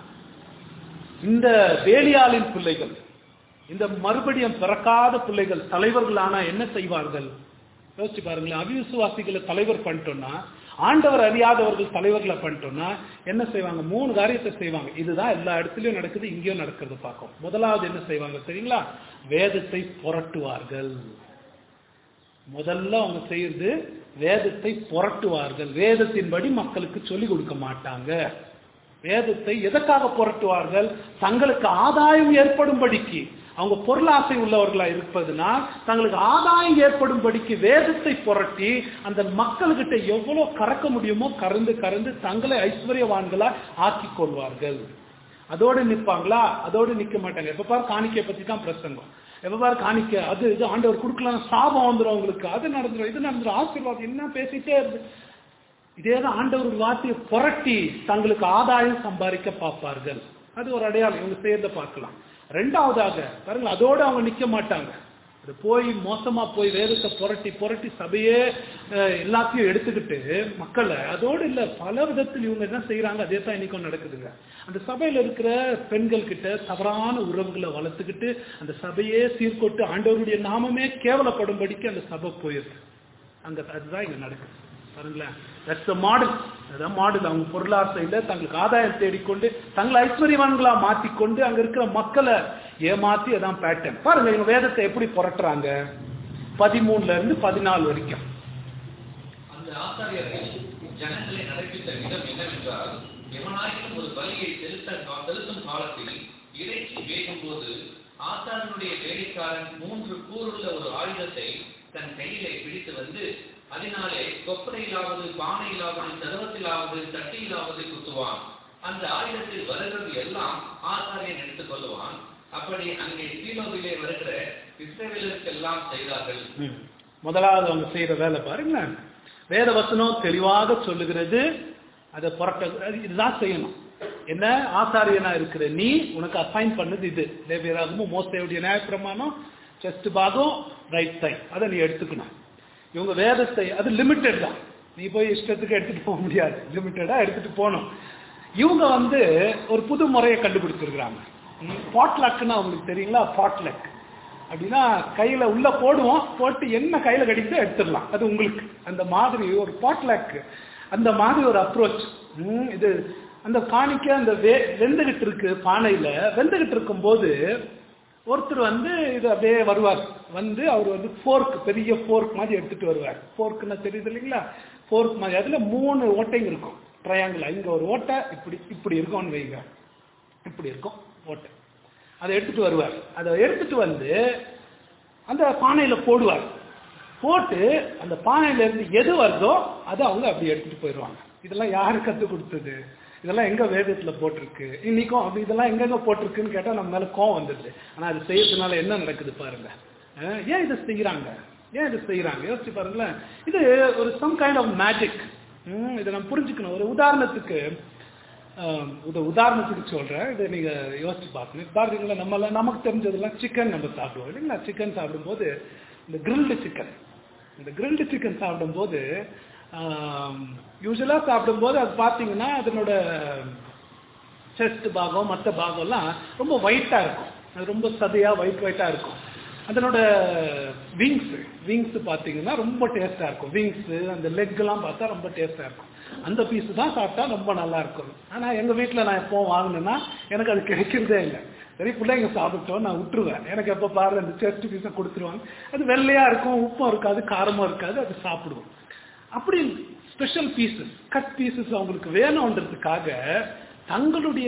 இந்த வேலியாளின் பிள்ளைகள், இந்த மறுபடியும் பிறக்காத பிள்ளைகள் தலைவர்களானா என்ன செய்வார்கள்? யோசிச்சு பாருங்களேன். அவிசுவாசிகளை தலைவர் பண்ணிட்டோம்னா, ஆண்டவர் அறியாதவர்கள் தலைவர்களை பண்ணிட்டோம்னா என்ன செய்வாங்க? மூணு காரியத்தை செய்வாங்க. இதுதான் எல்லா இடத்துலயும் நடக்குது, இங்கேயும் நடக்கிறது பார்க்கும். முதலாவது என்ன செய்வாங்க தெரியுங்களா? வேதத்தை புரட்டுவார்கள். முதல்ல அவங்க செய்யறது வேதத்தை புரட்டுவார்கள். வேதத்தின்படி மக்களுக்கு சொல்லிக் கொடுக்க மாட்டாங்க. வேதத்தை எதற்காக புரட்டுவார்கள்? தங்களுக்கு ஆதாயம் ஏற்படும்படிக்கு. அவங்க பொருளாசை உள்ளவர்களா இருப்பதுனால் தங்களுக்கு ஆதாயம் ஏற்படும்படிக்கு வேதத்தை புரட்டி அந்த மக்கள்கிட்ட எவ்வளவு கறக்க முடியுமோ கறந்து கறந்து தங்களை ஐஸ்வர்யவான்களா ஆக்கி கொள்வார்கள். அதோடு நிற்பாங்களா? அதோடு நிற்க மாட்டாங்க. எப்ப பாரு காணிக்கையை பத்தி தான் பிரசங்கம். எப்ப பாரு காணிக்கை, அது இது ஆண்டவர் கொடுக்கலாம், சாபம் வந்துடும் அவங்களுக்கு, அது நடந்துடும், இது நடந்துடும், ஆசீர்வாதம் என்ன பேசிட்டே இருந்து. இதேதான் ஆண்டவர் வார்த்தையை புரட்டி தங்களுக்கு ஆதாயம் சம்பாதிக்க பார்ப்பார்கள். அது ஒரு அடையாளம், இவங்க செய்யறத பார்க்கலாம். ரெண்டாவதாக பாருங்க, அதோட அவங்க நிக்க மாட்டாங்க. அது போய் மோசமா போய் வேதத்தை புரட்டி புரட்டி சபையே எல்லாத்தையும் எடுத்துக்கிட்டு மக்களை அதோடு இல்லை, பல விதத்தில் இவங்க என்ன செய்யறாங்க, அதே தான் இன்னைக்கும் நடக்குதுங்க. அந்த சபையில இருக்கிற பெண்கள் கிட்ட தவறான உறவுகளை வளர்த்துக்கிட்டு அந்த சபையே சீர்கொட்டு ஆண்டவருடைய நாமமே கேவலப்படும்படிக்கு அந்த சபை போயிருக்கு. அங்க அதுதான் இங்க நடக்குது பாருங்களேன். That's the model. அதான் மாடல். அவங்க பொருளாசையில தங்களுக்கு ஆதாயம் தேடிக்கொண்டு தங்களை ஐஸ்வர்யவான்களா மாத்திக்கொண்டு அங்க இருக்கிற மக்களை ஏமாத்தி அதான் பேட்டர்ன். பாருங்க இவங்க வேதத்தை எப்படி புரட்டுறாங்க. பதிமூணுல இருந்து பதினாலு வரைக்கும். அந்த ஆசாரியர்கள் ஜனங்களை நடப்பித்த விதம் என்னவென்றால், எவனாயிலும் ஒரு பலியை செலுத்த செலுத்தும் காலத்தில் இறைச்சி வேகும் போது ஆசாரியனுடைய வேலைக்காரன் மூன்று கூறுள்ள ஒரு ஆயுதத்தை தன் கையிலே பிடித்து வந்து அதனாலே கொப்பரையிலாவது பானையிலாவது சதவத்திலாவது தட்டியிலாவது குத்துவான். அந்த ஆயுதத்தில் வருகிறது எல்லாம் ஆசாரியன் எடுத்துக் கொள்ளுவான். அப்படி அங்கே சீலோவிலே வருகிற இஸ்ரவேலருக்கெல்லாம் செய்தார்கள். முதலாவது அவங்க செய்யற வேலை பாருங்க, வேத வசனம் தெளிவாக சொல்லுகிறது. அதை புரட்ட இதுதான் செய்யணும். என்ன, ஆசாரியனா இருக்கிற நீ, உனக்கு அசைன் பண்ணது இது. லேவியராகமும் மோசேயுடைய நியாயப்பிரமாணம், செஸ்ட் பாகம், ரைட் சைட், அதை நீ எடுத்துக்கணும். இவங்க வேதத்தை, அது லிமிட்டட் தான், நீ போய் இஷ்டத்துக்கு எடுத்துட்டு போக முடியாது, லிமிட்டடா எடுத்துட்டு போகணும். இவங்க வந்து ஒரு புது முறையை கண்டுபிடிச்சிருக்கிறாங்க. பாட்லக்னா அவங்களுக்கு தெரியுங்களா? பாட்லக் அப்படின்னா கையில உள்ள போடுவோம், போட்டு என்ன கையில கடிக்கிட்டு எடுத்துடலாம், அது உங்களுக்கு அந்த மாதிரி ஒரு பாட்லக், அந்த மாதிரி ஒரு அப்ரோச். இது அந்த காணிக்க அந்த வே வெந்துகிட்டு இருக்கு பானையில, வெந்துகிட்டு இருக்கும் போது ஒருத்தர் வந்து இது அப்படியே வருவார், வந்து அவர் வந்து ஃபோர்க், பெரிய ஃபோர்க் மாதிரி எடுத்துட்டு வருவார். ஃபோர்க்குன்னா தெரியுது இல்லைங்களா? ஃபோர்க் மாதிரி, அதுல மூணு ஓட்டைங்க இருக்கும், ட்ரையாங்கிள். இங்க ஒரு ஓட்டை இப்படி இப்படி இருக்கும்னு வைங்க, இப்படி இருக்கும் ஓட்டை. அதை எடுத்துட்டு வருவார். அதை எடுத்துட்டு வந்து அந்த பானையில போடுவார். போட்டு அந்த பானையில இருந்து எது வருதோ அதை அவங்க அப்படி எடுத்துட்டு போயிடுவாங்க. இதெல்லாம் யாரு கற்றுக் கொடுத்தது? இதெல்லாம் எங்க வேதத்துல போட்டிருக்கு இன்னைக்கும்? அப்படி இதெல்லாம் எங்கெங்க போட்டிருக்குன்னு கேட்டா நம்ம மேல கோவம் வந்துடுது. ஆனா அது செய்யறதுனால என்ன நடக்குது பாருங்க. ஏன் இதை செய்யறாங்க? ஏன் இதை செய்யறாங்க? யோசிச்சு பாருங்களேன். இது ஒரு சம் கைண்ட் ஆஃப் மேஜிக். இதை நம்ம புரிஞ்சுக்கணும். ஒரு உதாரணத்துக்கு உதாரணத்துக்கு சொல்றேன், இதை நீங்க யோசிச்சு பார்க்கணும். பாருங்களா, நம்ம நமக்கு தெரிஞ்சதெல்லாம் சிக்கன் நம்ம சாப்பிடுவோம் இல்லைங்களா? சிக்கன் சாப்பிடும்போது இந்த கிரில்டு சிக்கன், இந்த கிரில்டு சிக்கன் சாப்பிடும்போது யூஸ்வலா சாப்பிடும்போது அது பார்த்தீங்கன்னா அதனோட செஸ்ட் பாகம் மற்ற பாகம்லாம் ரொம்ப ஒயிட்டா இருக்கும், அது ரொம்ப சதையா ஒயிட் ஒயிட்டா இருக்கும். அதனோட விங்ஸ் விங்ஸ் பார்த்தீங்கன்னா ரொம்ப டேஸ்டா இருக்கும். விங்ஸ் அந்த லெக் எல்லாம் பார்த்தா ரொம்ப டேஸ்டா இருக்கும். அந்த பீஸ் தான் சாப்பிட்டா ரொம்ப நல்லா இருக்கும். ஆனா எங்க வீட்டில் நான் எப்போ வாங்கினேன்னா எனக்கு அது கிடைக்கிறதே இல்லை. சரி, பிள்ளைங்க சாப்பிட்டோம், நான் விட்டுருவேன். எனக்கு எப்போ பாரு அந்த செஸ்ட் பீஸை கொடுத்துருவாங்க. அது வெள்ளையா இருக்கும், உப்பும் இருக்காது, காரமும் இருக்காது, அது சாப்பிடுவோம். அப்படி ஸ்பெஷல் பீசஸ், கட் பீசஸ் அவங்களுக்கு வேணும்ன்றதுக்காக தங்களுடைய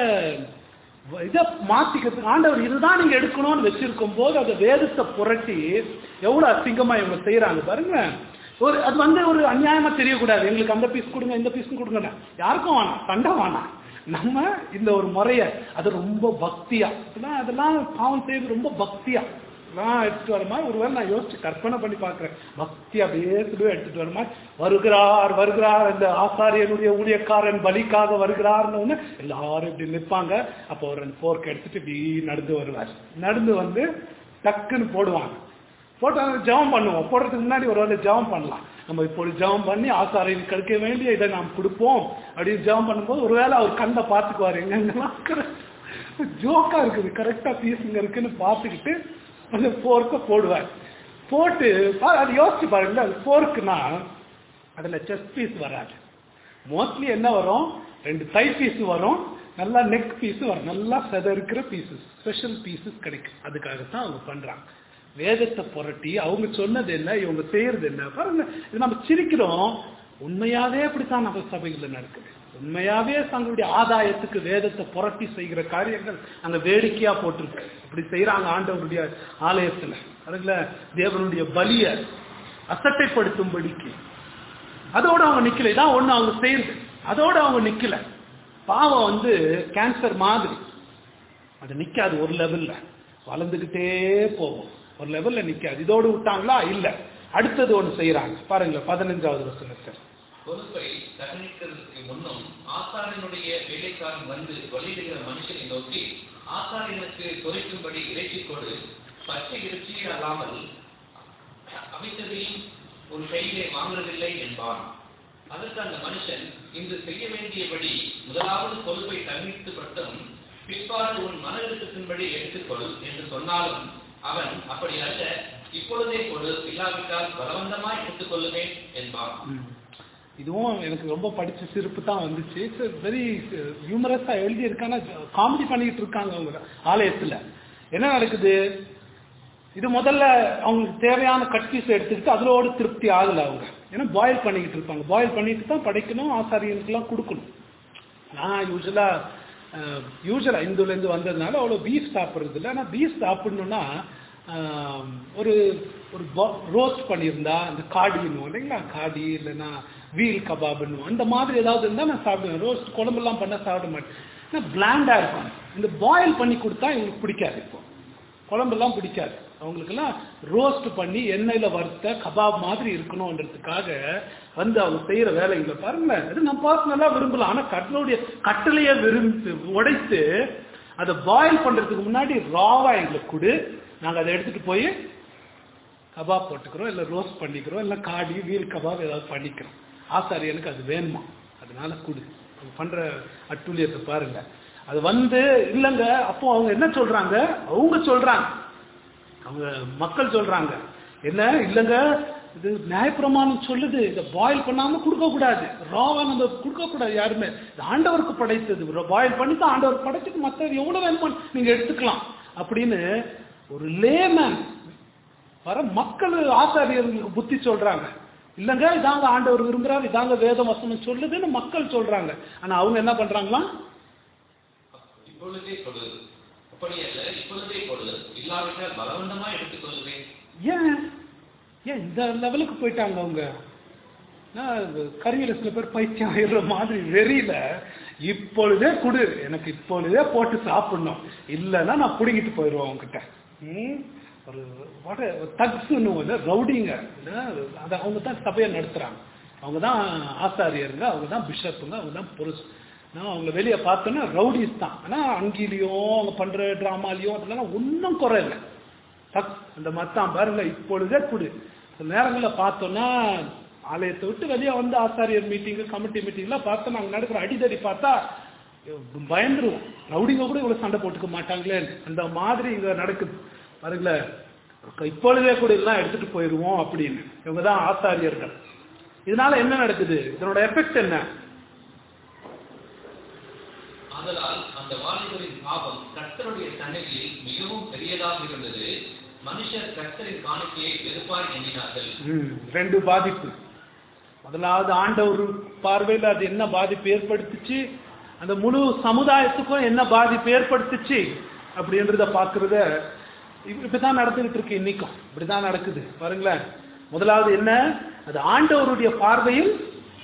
இதை மாத்திக்கிறதுக்கு ஆண்டவர் இதுதான் நீங்க எடுக்கணும்னு வச்சிருக்கும் போது அதை வேதத்தை புரட்டி எவ்வளவு அசிங்கமா இவங்க செய்யறாங்க பாருங்க. ஒரு அது வந்து ஒரு அநியாயமா தெரியக்கூடாது. எங்களுக்கு அந்த பீஸ் கொடுங்க, இந்த பீஸ் கொடுங்க, யாருக்கும் வேணாம், சண்டை வேணாம். நம்ம இந்த ஒரு முறைய அது ரொம்ப பக்தியா, அதெல்லாம் பாவம் செய்வது ரொம்ப பக்தியா நான் எடுத்துட்டு வர மாதிரி ஒருவேளை நான் யோசிச்சு கற்பனை பண்ணி பார்க்கிறேன். பக்தி அப்படியே சுடுவே எடுத்துட்டு வர மாதிரி வருகிறார் வருகிறார் இந்த ஆசாரியனுடைய ஊழியக்காரன் பலிக்காக வருகிறார்னு எல்லாரும் இப்படி நிற்பாங்க. அப்போ ஒரு போர்க் எடுத்துட்டு இப்படி நடந்து வருவார். நடந்து வந்து டக்குன்னு போடுவாங்க. போட்டு ஜெபம் பண்ணுவோம். போடுறதுக்கு முன்னாடி ஒரு வேளை ஜெபம் பண்ணலாம். நம்ம இப்போ ஜெபம் பண்ணி ஆசாரியன் கிடைக்க வேண்டிய இதை நாம் கொடுப்போம் அப்படின்னு ஜெபம் பண்ணும்போது ஒருவேளை அவர் கண்ணை பார்த்துக்குவார். எங்கெங்கெல்லாம் ஜோக்கா இருக்குது, கரெக்டா பீஸுங்க இருக்குன்னு பார்த்துக்கிட்டு அந்த போர்க்க போடுவார். போட்டு அது யோசிச்சு பாருங்க, அது போர்க்குன்னா அதுல செஸ்ட் பீஸ் வராது. மோஸ்ட்லி என்ன வரும், ரெண்டு தை பீஸ் வரும், நல்லா நெக் பீஸ் வரும், நல்லா செத இருக்கிற பீசஸ், ஸ்பெஷல் பீசஸ் கிடைக்கும். அதுக்காகத்தான் அவங்க பண்றாங்க. வேதத்தை புரட்டி அவங்க சொன்னது என்ன, இவங்க செய்யறது என்ன பாருங்க. இது நம்ம சிரிக்கிறோம், உண்மையாவே அப்படித்தான் நம்ம சபைகள் நடக்குது. உண்மையாவே தங்களுடைய ஆதாயத்துக்கு வேதத்தை புரட்டி செய்கிற காரியங்கள் அங்க வேடிக்கையா போட்டிருக்கு. இப்படி செய்யறாங்க ஆண்டவருடைய ஆலயத்துல. அதுல தேவனுடைய பலிய அசட்டைப்படுத்தும்படிக்கு அதோட அவங்க நிக்கல. இதான் ஒண்ணு அவங்க செய்யுது, அதோட அவங்க நிக்கல. பாவம் வந்து கேன்சர் மாதிரி, அது நிக்காது, ஒரு லெவல்ல வளர்ந்துகிட்டே போகும், ஒரு லெவல்ல நிக்காது. இதோடு விட்டாங்களா இல்ல, அடுத்தது ஒண்ணு செய்யறாங்க பாருங்களேன். பதினஞ்சாவது வசனத்தில் கொழுப்பை தகனிக்கிறதுக்கு முன்னும் ஆசாரியனுடைய வேலைக்காரன் வந்து வழியிடுகிற மனுஷனை நோக்கி, ஆசாரியனுக்கு குறைக்கும்படி இறைச்சி கொடு, பச்சை இறைச்சியே அல்லாமல் அமைச்சதையும் உன் கையிலே வாங்குறதில்லை என்பான். அதற்கு அந்த மனுஷன், இன்று செய்ய வேண்டியபடி முதலாவது கொழுப்பை தகனித்து பட்டும் பிற்பாடு உன் மன விருப்பத்தின்படி எடுத்துக்கொள் என்று சொன்னாலும் அவன், அப்படி அல்ல, இப்பொழுதே கொடு, இல்லாவிட்டால் பலவந்தமாய் எடுத்துக் கொள்ளுவேன் என்பான். இதுவும் எனக்கு ரொம்ப படிச்ச சிரிப்பு தான் வந்துச்சு. வெரி ஹியூமரஸா எழுதி இருக்காங்க, காமெடி பண்ணிட்டு இருக்காங்க அவங்க ஆலயத்துல. என்ன நடக்குது? இது முதல்ல அவங்களுக்கு தேவையான கட் பீஸ் எடுத்துக்கிட்டு அதோட திருப்தி ஆகல அவங்க. ஏன்னா பாயில் பண்ணிக்கிட்டு இருப்பாங்க. பாயில் பண்ணிட்டு தான் படைக்கணும், ஆசாரியனுக்குலாம் கொடுக்கணும். நான் யூஸ்வலா யூஸ்வலா இந்துல இருந்து வந்ததுனால அவ்வளோ பீஃப் சாப்பிட்றது இல்லை. ஆனால் பீஃப் சாப்பிடணும்னா ஒரு ஒரு ரோஸ்ட் பண்ணியிருந்தா அந்த காடின்னுவோம் இல்லைங்களா, காடி இல்லைன்னா வீல் கபாப்னுவோம், அந்த மாதிரி ஏதாவது இருந்தால் நான் சாப்பிடுவேன். ரோஸ்ட் குழம்பெல்லாம் பண்ணால் சாப்பிட மாட்டேன். ஏன்னா பிளாண்டா இருக்கும். இந்த பாயில் பண்ணி கொடுத்தா எங்களுக்கு பிடிக்காது. இப்போ குழம்பெல்லாம் பிடிக்காது அவங்களுக்கெல்லாம். ரோஸ்ட் பண்ணி எண்ணெயில் வறுத்த கபாப் மாதிரி இருக்கணும்ன்றதுக்காக வந்து அவங்க செய்கிற வேலைகளை பாருங்களேன். அது நம்ம பர்சனலாக விரும்பலாம். ஆனால் கட்டளுடைய கட்டளையை விரும்பி உடைத்து அதை பாயில் பண்ணுறதுக்கு முன்னாடி ராவா எங்களுக்கு கொடு, நாங்கள் அதை எடுத்துகிட்டு போய் கபாப் போட்டுக்கிறோம், இல்லை ரோஸ்ட் பண்ணிக்கிறோம், இல்லை காடி வீல் கபாப் ஏதாவது பண்ணிக்கிறோம். ஆசாரியனுக்கு அது வேணுமா, அதனால கொடு. பண்ணுற அட்டூழியத்தை பாருங்க. அது வந்து இல்லைங்க. அப்போ அவங்க என்ன சொல்றாங்க? அவங்க சொல்றாங்க, அவங்க மக்கள் சொல்றாங்க என்ன, இல்லைங்க இது நியாயப்பிரமாணம் சொல்லுது, இதை பாயில் பண்ணாம கொடுக்க கூடாது, ராவா நம்ம கொடுக்க கூடாது யாருமே. இது ஆண்டவருக்கு படைத்தது, பாயில் பண்ணி தான் ஆண்டவர் படைச்சது, மற்ற எவ்வளவு வேணுமா நீங்க எடுத்துக்கலாம் அப்படின்னு ஒரு லேமன் வர மக்கள் ஆசாரியர்களுக்கு புத்தி சொல்றாங்க. இல்லைங்க இதாங்க ஆண்டவர் விரும்புறாரு, இதாங்க வேத வசனம் சொல்லுதுன்னு மக்கள் சொல்றாங்க. ஆனா அவங்க என்ன பண்றாங்களா? இப்பொழுதே கொடு, அப்படி அல்ல, இப்பொழுதே கொடு, இல்லாவிட்டால் பலவந்தமா எடுத்துக்கொள்வேன். ஏன் ஏன் இந்த லெவலுக்கு போயிட்டாங்க அவங்க? கரியில சில பேர் பைத்தியம் ஆயிடுற மாதிரி வெறியில இப்பொழுதே கொடு, எனக்கு இப்பொழுதே போட்டு சாப்பிடணும், இல்லைன்னா நான் பிடிங்கிட்டு போயிடுவேன் அவங்ககிட்ட. ஒரு தக்ஸுன்னு ரவுடிங்க, அதை அவங்க தான் சபையை நடத்துறாங்க, அவங்க தான் ஆசாரியருங்க, அவங்க தான் பிஷப்புங்க, அவங்க தான் புருஷ். நான் அவங்களை வெளியே பார்த்தோன்னா ரவுடிஸ் தான். ஆனால் அங்கிலையும் அவங்க பண்ற டிராமாலையும் அதெல்லாம் ஒன்றும் குறை இல்லை. தக் அந்த மத்தான் பாருங்க, இப்பொழுதே கொடு. சில நேரங்களில் பார்த்தோன்னா ஆலயத்தை விட்டு வெளியே வந்து ஆசாரியர் மீட்டிங்கு கமிட்டி மீட்டிங்லாம் பார்த்தோம், நாங்கள் நடக்கிற அடிதடி பார்த்தா பயந்துருவோம். ரவுடிங்க கூட இவ்வளோ சண்டை போட்டுக்க மாட்டாங்களே, அந்த மாதிரி இங்கே நடக்குது பாருங்களேன். இப்பொழுதே கூட எல்லாம் எடுத்துட்டு போயிடுவோம் அப்படின்னு இவங்க தான் ஆசாரியர்கள். இதனால என்ன நடக்குது? இதனோட எஃபெக்ட் என்ன? ஆதலால் அந்த வாலிபரின் பாவம் கர்த்தருடைய சன்னதியில் மிகவும் பெரியதாக இருந்தது. மனுஷர் கர்த்தரின் காணிக்கையை வெறுப்பாய் எண்ணினார்கள். ரெண்டு பாதிப்பு. முதலாவது ஆண்டவர் பார்வையில் அது என்ன பாதிப்பு ஏற்படுத்துச்சு, அந்த முழு சமுதாயத்துக்கும் என்ன பாதிப்பு ஏற்படுத்துச்சு அப்படின்றத பாக்குறத இப்படிதான் நடந்துகிட்டு இருக்கு. இன்னைக்கும் இப்படிதான் நடக்குது பாருங்களேன். முதலாவது என்ன, அது ஆண்டவருடைய பார்வையில்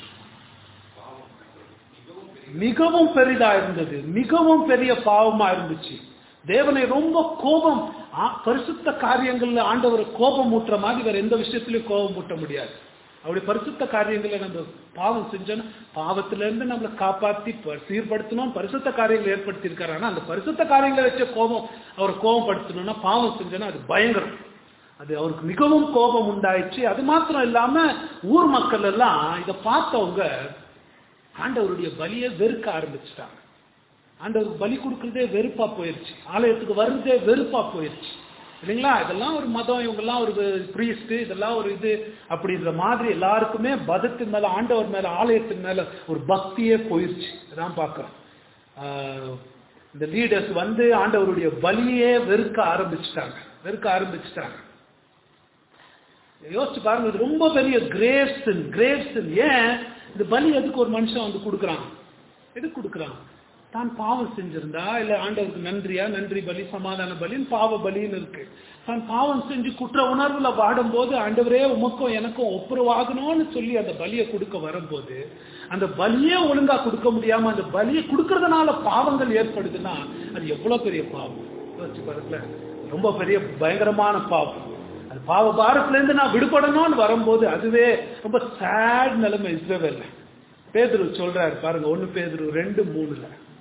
மிகவும் பெரிதா இருந்தது, மிகவும் பெரிய பாவமா இருந்துச்சு. தேவனை ரொம்ப கோபம், பரிசுத்த காரியங்கள்ல ஆண்டவர் கோபம் ஊட்டுற மாதிரி வேற எந்த விஷயத்திலயும் கோபம் ஊட்ட முடியாது. அப்படி பரிசுத்த காரியங்களை நம்ம பாவம் செஞ்சோன்னா பாவத்துல இருந்து நம்மளை காப்பாத்தி சீர்படுத்தணும், பரிசுத்த காரியங்களை ஏற்படுத்தி இருக்காரு. ஆனா அந்த பரிசுத்த காரியங்களை வச்ச கோபம் அவர் கோபப்படுத்தணும்னா பாவம் செஞ்சோன்னா அது பயங்கரம். அது அவருக்கு மிகவும் கோபம் உண்டாயிடுச்சு. அது மாத்திரம் இல்லாம ஊர் மக்கள் எல்லாம் இதை பார்த்தவங்க ஆண்டவருடைய பலியை வெறுக்க ஆரம்பிச்சுட்டாங்க. ஆண்டவருக்கு பலி கொடுக்கறதே வெறுப்பா போயிருச்சு, ஆலயத்துக்கு வர்றதே வெறுப்பா போயிருச்சு இல்லைங்களா. இதெல்லாம் ஒரு மதம், இவங்கெல்லாம் ஒரு பிரீஸ்ட், இதெல்லாம் ஒரு இது அப்படின்ற மாதிரி எல்லாருக்குமே பதத்தின் மேல, ஆண்டவர் மேல, ஆலயத்தின் மேல ஒரு பக்தியே போயிருச்சு. இதான் பார்க்கிறோம். இந்த லீடர்ஸ் வந்து ஆண்டவருடைய பலியே வெறுக்க ஆரம்பிச்சுட்டாங்க, வெறுக்க ஆரம்பிச்சுட்டாங்க. யோசிச்சு பாருங்க, இது ரொம்ப பெரிய கிரேவ்ஸ் கிரேவ்ஸ். ஏன் இந்த பலி எதுக்கு ஒரு மனுஷன் வந்து கொடுக்குறான்? எதுக்கு கொடுக்குறான்? தான் பாவம் செஞ்சிருந்தா, இல்ல ஆண்டவருக்கு நன்றியா, நன்றி பலி, சமாதான பலின்னு பாவ பலின்னு இருக்கு. தான் பாவம் செஞ்சு குற்ற உணர்வுல வாடும் போது ஆண்டவரே உமக்கும் எனக்கும் ஒப்புரவாகணும்னு சொல்லி அந்த பலியை கொடுக்க வரும்போது, அந்த பலியே ஒழுங்கா கொடுக்க முடியாம அந்த பலியை கொடுக்கறதுனால பாவங்கள் ஏற்படுதுன்னா அது எவ்வளவு பெரிய பாவம் யோசிச்சு பாருங்களேன். ரொம்ப பெரிய பயங்கரமான பாவம். அது பாவ பாரத்துல இருந்து நான் விடுபடணும்னு வரும்போது அதுவே ரொம்ப சேட் நிலைமை இஸ்ரவேல்ல. பேதுரு சொல்றாரு பாருங்க, ஒன்னு பேதுரு ரெண்டு மூணுல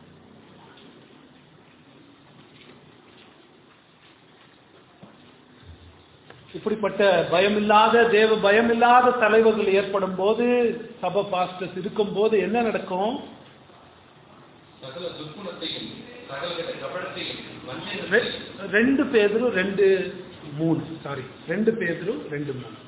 இப்படிப்பட்ட பயமில்லாத தேவ பயமில்லாத தலைவர்கள் ஏற்படும் போது, சபை பாஸ்டர்ஸ் இருக்கும் போது என்ன நடக்கும்? ரெண்டு பேதுரு ரெண்டு மூணு சாரி ரெண்டு பேதுரு ரெண்டு மூணு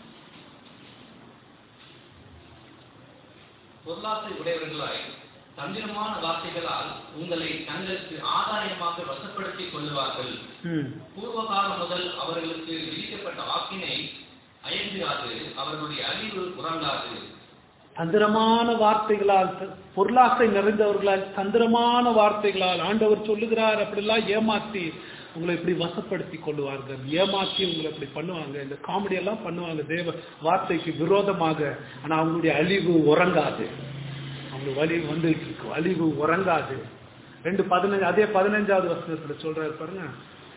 பொருளாசை உடையவர்களாய் தந்திரமான வார்த்தைகளால் உங்களை தங்களுக்கு ஆதாயமாக வசப்படுத்திக் கொள்வார்கள். பூர்வ காலம் முதல் அவர்களுக்கு விதிக்கப்பட்ட வாக்கினை அயர்ந்திராது, அவர்களுடைய அழிவு உறங்காது. தந்திரமான வார்த்தைகளால், பொருளாசை நிறைந்தவர்களால், தந்திரமான வார்த்தைகளால் ஆண்டவர் சொல்லுகிறார், அப்படிலாம் ஏமாற்றி உங்களை இப்படி வசப்படுத்தி கொள்வார்கள். ஏமாற்றி உங்களை இப்படி பண்ணுவாங்க, இந்த காமெடி எல்லாம் பண்ணுவாங்க தேவ வார்த்தைக்கு விரோதமாக. ஆனா அவங்களுடைய அழிவு உறங்காது. அவங்களுக்கு வலி வந்துட்டு இருக்கு, அழிவு உறங்காது. ரெண்டு பதினஞ்சு அதே பதினஞ்சாவது வசனத்துல சொல்றாரு பாருங்க,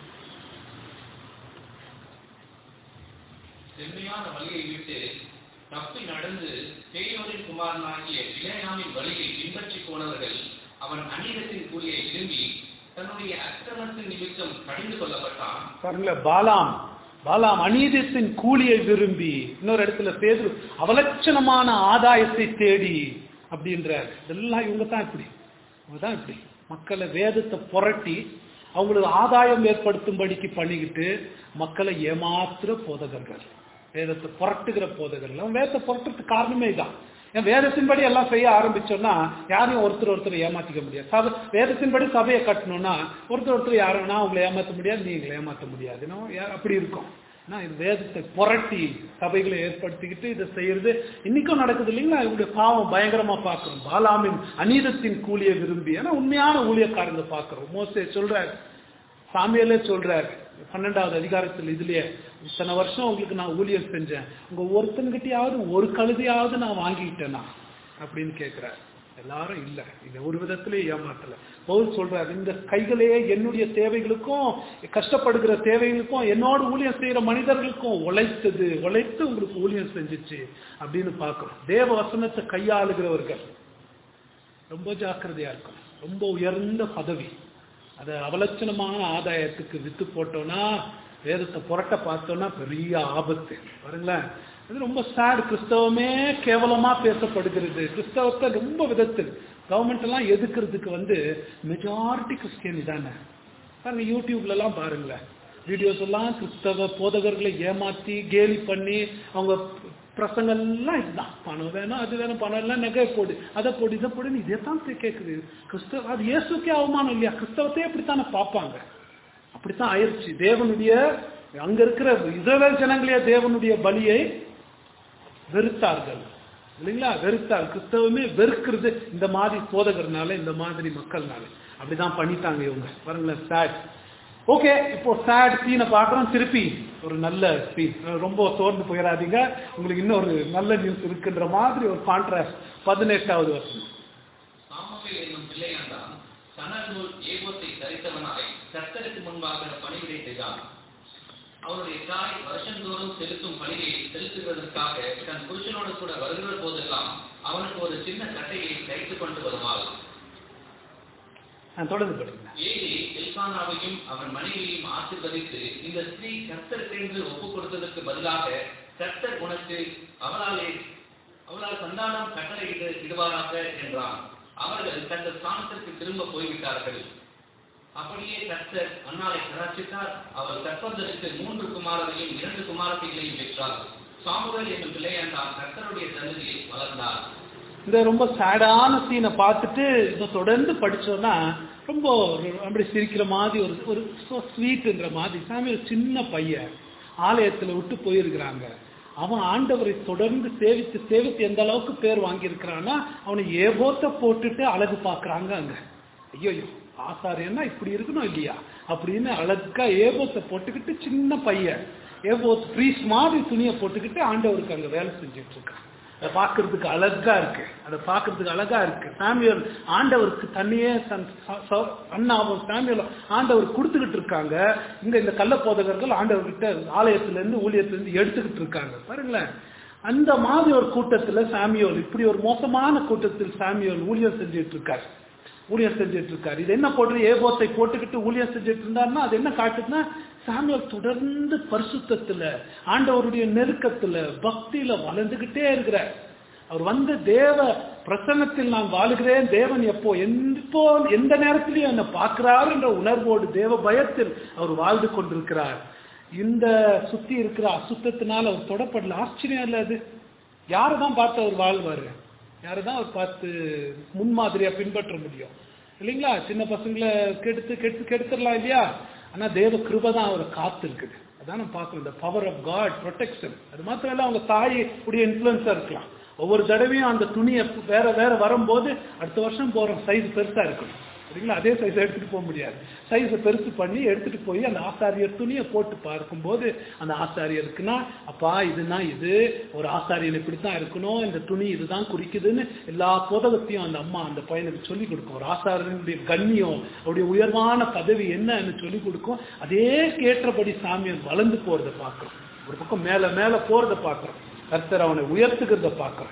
செம்மையான வழியை விட்டு தப்பி நடந்து பேயோரின் குமாரனாகிய பிலேயாமின் வழியை பின்பற்றி போனவர்கள் அவன் அநீதத்தின் கூலியை விரும்பி தன்னுடைய அக்கிரமத்தின் நிமித்தம் கடிந்து கொள்ளப்பட்டான். பாருங்கள, பாலாம் பாலாம் அநீதத்தின் கூலியை விரும்பி, இன்னொரு இடத்துல பேதுரு அவலட்சணமான ஆதாயத்தை தேடி அப்படின்றார். இதெல்லாம் இவங்க தான் இப்படி இவங்க தான் இப்படி மக்களை வேதத்தை புரட்டி அவங்களுக்கு ஆதாயம் ஏற்படுத்தும்படிக்கு பண்ணிக்கிட்டு மக்களை ஏமாத்துற போதகர்கள், வேதத்தை புரட்டுகிற போதகர்கள். அவன் வேதத்தை புரட்டுறதுக்கு காரணமே தான். ஏன் வேதத்தின்படி எல்லாம் செய்ய ஆரம்பிச்சோம்னா யாரையும் ஒருத்தர் ஒருத்தர் ஏமாத்திக்க முடியாது. சபை வேதத்தின்படி சபையை கட்டணும்னா ஒருத்தர் ஒருத்தர் யாருன்னா அவங்களை ஏமாற்ற முடியாது, நீங்களை ஏமாற்ற முடியாது. அப்படி இருக்கும். இது வேதத்தை புரட்டி சபைகளை ஏற்படுத்திக்கிட்டு இதை செய்யறது இன்னைக்கும் நடக்குது இல்லைங்களா? இவங்களுடைய பாவம் பயங்கரமா பார்க்கிறோம். பாலாமின் அநீதத்தின் கூலியை விரும்பி, ஏன்னா உண்மையான ஊழியக்காரங்க பார்க்கிறோம். மோசே சொல்றாரு, சாமியலே சொல்றாரு பன்னெண்டாவது அதிகாரத்தில், இதுலயே இத்தனை வருஷம் உங்களுக்கு நான் ஊழியர் செஞ்சேன், உங்க ஒருத்தன்கிட்டயாவது ஒரு கழுதையாவது நான் வாங்கிக்கிட்டேனா அப்படின்னு கேட்கிறாரு. எல்லாரும் இல்ல, இந்த ஒரு விதத்திலே ஏமாற்றல. பவுல் சொல்றாரு, இந்த கைகளே என்னுடைய தேவைகளுக்கும் கஷ்டப்படுகிற தேவைகளுக்கும் என்னோட ஊழியம் செய்யற மனிதர்களுக்கும் உழைத்தது, உழைத்து உங்களுக்கு ஊழியம் செஞ்சிச்சு அப்படின்னு பார்க்கிறோம். தேவ வசனத்தை கையாளுகிறவர்கள் ரொம்ப ஜாக்கிரதையா இருக்கும். ரொம்ப உயர்ந்த பதவி, அதை அவலட்சணமான ஆதாயத்துக்கு வித்து போட்டோம்னா, வேதத்தை புரட்ட பார்த்தோம்னா பெரிய ஆபத்து. பாருங்களேன், இது ரொம்ப சேட். கிறிஸ்தவமே கேவலமா பேசப்படுகிறது. கிறிஸ்தவத்தை ரொம்ப விதத்தில் கவர்மெண்ட் எல்லாம் எதுக்குறதுக்கு வந்து மெஜாரிட்டி கிறிஸ்டியன் தானே. பாருங்க, யூடியூப்ல எல்லாம் பாருங்களேன், வீடியோஸ் எல்லாம் கிறிஸ்தவ போதகர்களை ஏமாத்தி கேலி பண்ணி அவங்க பிரசங்கெல்லாம் இதுதான். பணம் வேணும், அது வேணும், பணம் எல்லாம் நகை போடு, அதை போடு, இதை போடுன்னு இதே தான் கேட்குது. கிறிஸ்தவ அது இயேசுக்கே அவமானம் இல்லையா? கிறிஸ்தவத்தையே அப்படித்தானே பார்ப்பாங்க. அப்படித்தான் ஆயிடுச்சு. தேவனுடைய அங்க இருக்கிற இஸ்ரவேல் ஜனங்களே தேவனுடைய பலியை வெறுத்தார்கள் இல்லைங்களா? வெறுத்தார். கிறிஸ்தவமே வெறுக்கிறது இந்த மாதிரி போதகர்னால, இந்த மாதிரி மக்கள்னால. அப்படிதான் பண்ணிட்டாங்க இவங்க. பாருங்களேன், சேட். ஓகே, இப்போ சேட் சீனை பார்க்குறோம். திருப்பி ஒரு நல்ல சீன். ரொம்ப சோர்ந்து போயிடாதீங்க, உங்களுக்கு இன்னொரு நல்ல நியூஸ் இருக்குன்ற மாதிரி ஒரு கான்ட்ராஸ்ட். பதினெட்டாவது வருஷம் சாமுவேல் என்னும் பிள்ளையாண்டான் சணல்நூல் ஏகோத்தை தரித்தவனாய் கர்த்தருக்கு முன்பாக பணிவிடை செய்தான். அவனுடைய தாய் வருஷந்தோறும் செலுத்தும் பணியை செலுத்துவதற்காக தன் புருஷனோடு கூட வருகிற போதெல்லாம் அவனுக்கு ஒரு சின்ன கட்டையை தைத்துக் கொண்டு வருவாள். தொடர்ந்து ஏலி எல்கானாவையும் அவன் மனைவியையும் ஆசீர்வதித்து, இந்த ஸ்திரீ கர்த்தருக்கு ஒப்புக் கொடுத்ததற்கு பதிலாக கர்த்தர் உனக்கு அவளாலே அவளால் சந்தானம் கட்டளை இடுவாராக என்றான். அவர்கள் தங்கள் ஸ்தானத்திற்கு திரும்ப போய்விட்டார்கள். அப்படியே கர்த்தர் அன்னாளை கராட்சித்தார். அவள் கற்பந்தருக்கு மூன்று குமாரரையும் இரண்டு குமாரத்திகளையும் பெற்றார். சாமுவேல் என்னும் பிள்ளையாண்டான் கர்த்தருடைய சன்னதியில் வளர்ந்தார். இந்த ரொம்ப சேடான சீனை பார்த்துட்டு இதை தொடர்ந்து படிச்சோம்னா ரொம்ப அப்படி சிரிக்கிற மாதிரி ஒரு ஒரு ஸ்வீட்ன்ற மாதிரி. சாமியல் சின்ன பையன் ஆலயத்துல விட்டு போயிருக்கிறாங்க. அவன் ஆண்டவரை தொடர்ந்து சேவித்து சேவித்து எந்த அளவுக்கு பேர் வாங்கியிருக்கிறான்னா, அவனை ஏபோத்த போட்டுட்டு அழகு பார்க்கறாங்க அங்க. ஐயோ, ஆசாரியன்னா இப்படி இருக்கணும் இல்லையா அப்படின்னு அழகா ஏபோத்தை போட்டுக்கிட்டு சின்ன பையன் ஏபோத் பிரீஸ் மாதிரி துணியை போட்டுக்கிட்டு ஆண்டவருக்கு அங்க வேலை செஞ்சுட்டு இருக்கான். அதை பார்க்கறதுக்கு அழகா இருக்கு, அதை பார்க்கறதுக்கு அழகா இருக்கு. சாமியல் ஆண்டவருக்கு தண்ணியே அண்ணாவும் சாமியல் ஆண்டவர் கொடுத்துக்கிட்டு இருக்காங்க. இங்க இந்த கள்ள போதகர்கள் ஆண்டவர்கிட்ட ஆலயத்துல இருந்து ஊழியத்துல இருந்து எடுத்துக்கிட்டு இருக்காங்க பாருங்களேன். அந்த மாதிரி ஒரு கூட்டத்துல சாமியோல், இப்படி ஒரு மோசமான கூட்டத்தில் சாமியோல் ஊழியம் செஞ்சுட்டு இருக்காரு ஊழியம் செஞ்சுட்டு இருக்காரு. இது என்ன போட்டு ஏபோத்தை போட்டுக்கிட்டு ஊழியம் செஞ்சுட்டு இருந்தாருன்னா அது என்ன காட்டுதுன்னா, சாமியோல் தொடர்ந்து பரிசுத்தத்துல ஆண்டவருடைய நெருக்கத்துல பக்தியில வளர்ந்துகிட்டே இருக்கிறார். அவர் வந்து தேவ பிரசன்னத்தில் நான் வாழுகிறேன், தேவன் எப்போ எப்போ எந்த நேரத்திலையும் என்னை பார்க்கிறார் என்ற உணர்வோடு தேவ பயத்தில் அவர் வாழ்ந்து கொண்டிருக்கிறார். இந்த சுத்தி இருக்கிற அசுத்தத்தினால அவர் தொடப்படல. ஆச்சரியம் இல்லை அது. யாரைதான் பார்த்து அவர் வாழ்வாரு, யாரைதான் அவர் பார்த்து முன்மாதிரியா பின்பற்ற முடியும் இல்லைங்களா? சின்ன பசங்களை கெடுத்து கெடுத்து கெடுத்துடலாம் இல்லையா? ஆனா தேவ கிருபை தான் அவரை காத்து இருக்குது. அதான் நம்ம பார்க்கணும், இந்த பவர் ஆஃப் காட் ப்ரொடெக்ஷன். அது மாத்திரம் இல்ல, அவங்க தாய் உடைய இன்ஃபுளுன்ஸா இருக்கலாம். ஒவ்வொரு தடவையும் அந்த துணியை வேற வேற வரும்போது அடுத்த வருஷம் போற சைஸ் பெருசா இருக்கும் சரிங்களா? அதே சைஸ் எடுத்துட்டு போக முடியாது. சைஸை பெருசு பண்ணி எடுத்துட்டு போய் அந்த ஆசாரியர் துணியை போட்டு பார்க்கும்போது அந்த ஆசாரியருக்குன்னா அப்பா இதுனா இது ஒரு ஆசாரியன் இப்படித்தான் இருக்கணும், இந்த துணி இதுதான் குறிக்குதுன்னு எல்லா புதகத்தையும் அந்த அம்மா அந்த பையனுக்கு சொல்லிக் கொடுக்கும். ஒரு ஆசாரியனுடைய கண்ணியம், அவருடைய உயர்வான பதவி என்னன்னு சொல்லிக் கொடுக்கும். அதே கேட்டபடி சாமியன் வளர்ந்து போறதை பார்க்கிறோம். ஒரு பக்கம் மேல மேல போறதை பார்க்கிறோம். கர்த்தர் அவனை உயர்த்துகிறத பார்க்கிறோம்.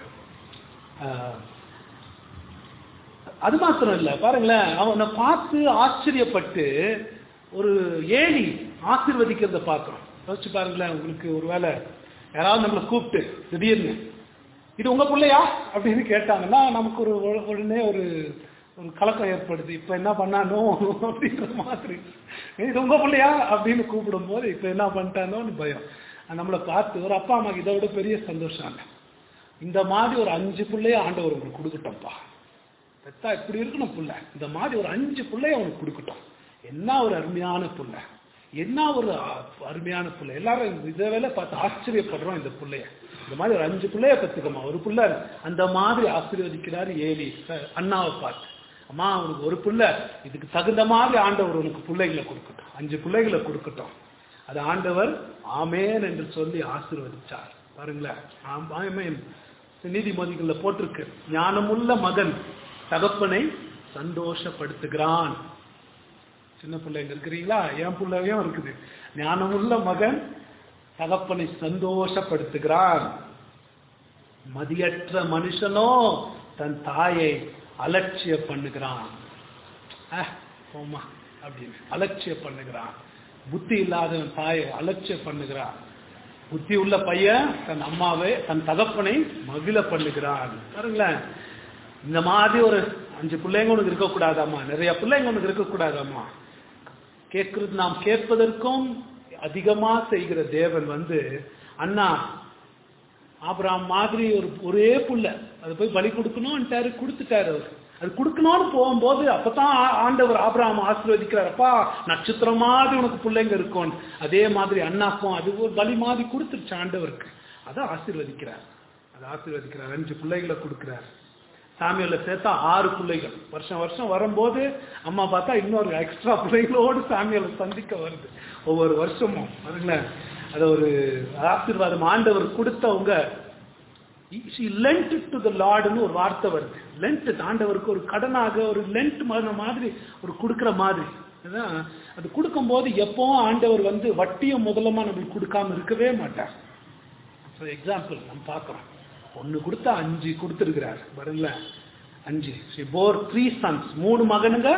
அது மாத்திரம் இல்ல பாருங்களேன், அவனை பார்த்து ஆச்சரியப்பட்டு ஒரு ஏழி ஆசீர்வதிக்கிறத பார்க்கிறோம். யோசிச்சு பாருங்களேன், உங்களுக்கு ஒரு வேலை யாராவது நம்மளை கூப்பிட்டு திடீர்னு இது உங்க பிள்ளையா அப்படின்னு கேட்டாங்கன்னா நமக்கு ஒரு உடனே ஒரு ஒரு கலக்கம் ஏற்படுது. இப்ப என்ன பண்ணானோ அப்படின்ற மாதிரி, இது உங்க பிள்ளையா அப்படின்னு கூப்பிடும் போது இப்ப என்ன பண்ணிட்டானோன்னு பயம். நம்மளை பார்த்து ஒரு அப்பா அம்மாக்கு இதை விட பெரிய சந்தோஷம் இல்லை. இந்த மாதிரி ஒரு அஞ்சு பிள்ளைய ஆண்டவர் உங்களுக்கு கொடுக்கட்டோம்ப்பா, பெத்தா இப்படி இருக்கணும் புள்ள, இந்த மாதிரி ஒரு அஞ்சு பிள்ளைய அவனுக்கு கொடுக்கட்டும். என்ன ஒரு அருமையான புள்ள, என்ன ஒரு அருமையான புள்ள. எல்லாரும் இதை வேலை பார்த்து ஆச்சரியப்படுறோம். இந்த பிள்ளைய இந்த மாதிரி ஒரு அஞ்சு பிள்ளைய பத்துக்கம்மா ஒரு புள்ள அந்த மாதிரி ஆசீர்வதிக்கிறாரு ஏலி அண்ணாவை பார்த்து. அம்மா அவனுக்கு ஒரு புள்ள, இதுக்கு தகுந்த மாதிரி ஆண்டவர் உனக்கு பிள்ளைகளை கொடுக்கட்டும், அஞ்சு பிள்ளைகளை கொடுக்கட்டும். அது ஆண்டவர் ஆமேன் என்று சொல்லி ஆசீர்வதிச்சார். பாருங்களேன், ஆமேன். நீதிமொழிகள்ல போட்டிருக்கு, ஞானமுள்ள மகன் தகப்பனை சந்தோஷப்படுத்துகிறான். சின்ன பிள்ளைங்க இருக்கிறீங்களா? என் பிள்ளையும் இருக்குது. ஞானமுள்ள மகன் தகப்பனை சந்தோஷப்படுத்துகிறான். மதியற்ற மனுஷனோ தன் தாயை அலட்சிய பண்ணுகிறான். போமா அப்படின்னு அலட்சிய பண்ணுகிறான். புத்தி இல்லாதவன் தாயை அலட்சிய பண்ணுகிறான். புத்தி உள்ள பையன் தன் அம்மாவை தன் தகப்பனை மகிழ பண்ணுகிறான். பாருங்களேன், இந்த மாதிரி ஒரு அஞ்சு பிள்ளைங்க உனக்கு இருக்கக்கூடாதாம்மா, நிறைய பிள்ளைங்க உனக்கு இருக்கக்கூடாதாம்மா. கேட்கறது நாம் கேட்பதற்கும் அதிகமா செய்கிற தேவன் வந்து அண்ணா ஆபிரகாம் மாதிரி ஒரு ஒரே புள்ள அதை போய் பலி கொடுக்கணும்ட்டாரு, கொடுத்துட்டாரு. அவர் அது கொடுக்கணும்னு போகும்போது அப்பதான் ஆண்டவர் ஆபிரகாம் ஆசீர்வதிக்கிறார். அப்பா நட்சத்திரம் மாதிரி உனக்கு பிள்ளைங்க இருக்கும். அதே மாதிரி அண்ணாக்கும் அது ஒரு பலி மாதிரி கொடுத்துருச்சு ஆண்டவருக்கு. அதை ஆசீர்வதிக்கிறார், அதை ஆசீர்வதிக்கிறார். அஞ்சு பிள்ளைகளை கொடுக்கிறார். சாமியில சேர்த்தா ஆறு பிள்ளைகள். வருஷம் வருஷம் வரும்போது அம்மா பார்த்தா இன்னொரு எக்ஸ்ட்ரா பிள்ளைகளோடு சாமியில சந்திக்க வருது ஒவ்வொரு வருஷமும். அதுங்களேன், அது ஒரு ஆசீர்வாதம் ஆண்டவர் கொடுத்தவங்க. லென்ட் டு தி லார்ட்னு ஒரு வார்த்தை வருது. லென்ட் ஆண்டவருக்கு ஒரு கடனாக ஒரு லென்ட் மாதிரி ஒரு கொடுக்கிற மாதிரி. அது கொடுக்கும் போது எப்பவும் ஆண்டவர் வந்து வட்டியும் முதலமா நம்மளுக்கு கொடுக்காம இருக்கவே மாட்டார். எக்ஸாம்பிள் நம்ம பார்க்கிறோம், ஒன்னு கொடுத்தா அஞ்சு கொடுத்துருக்கிறார் பாருங்களேன். அஞ்சு போர் த்ரீ சன்ஸ், மூணு மகனுங்க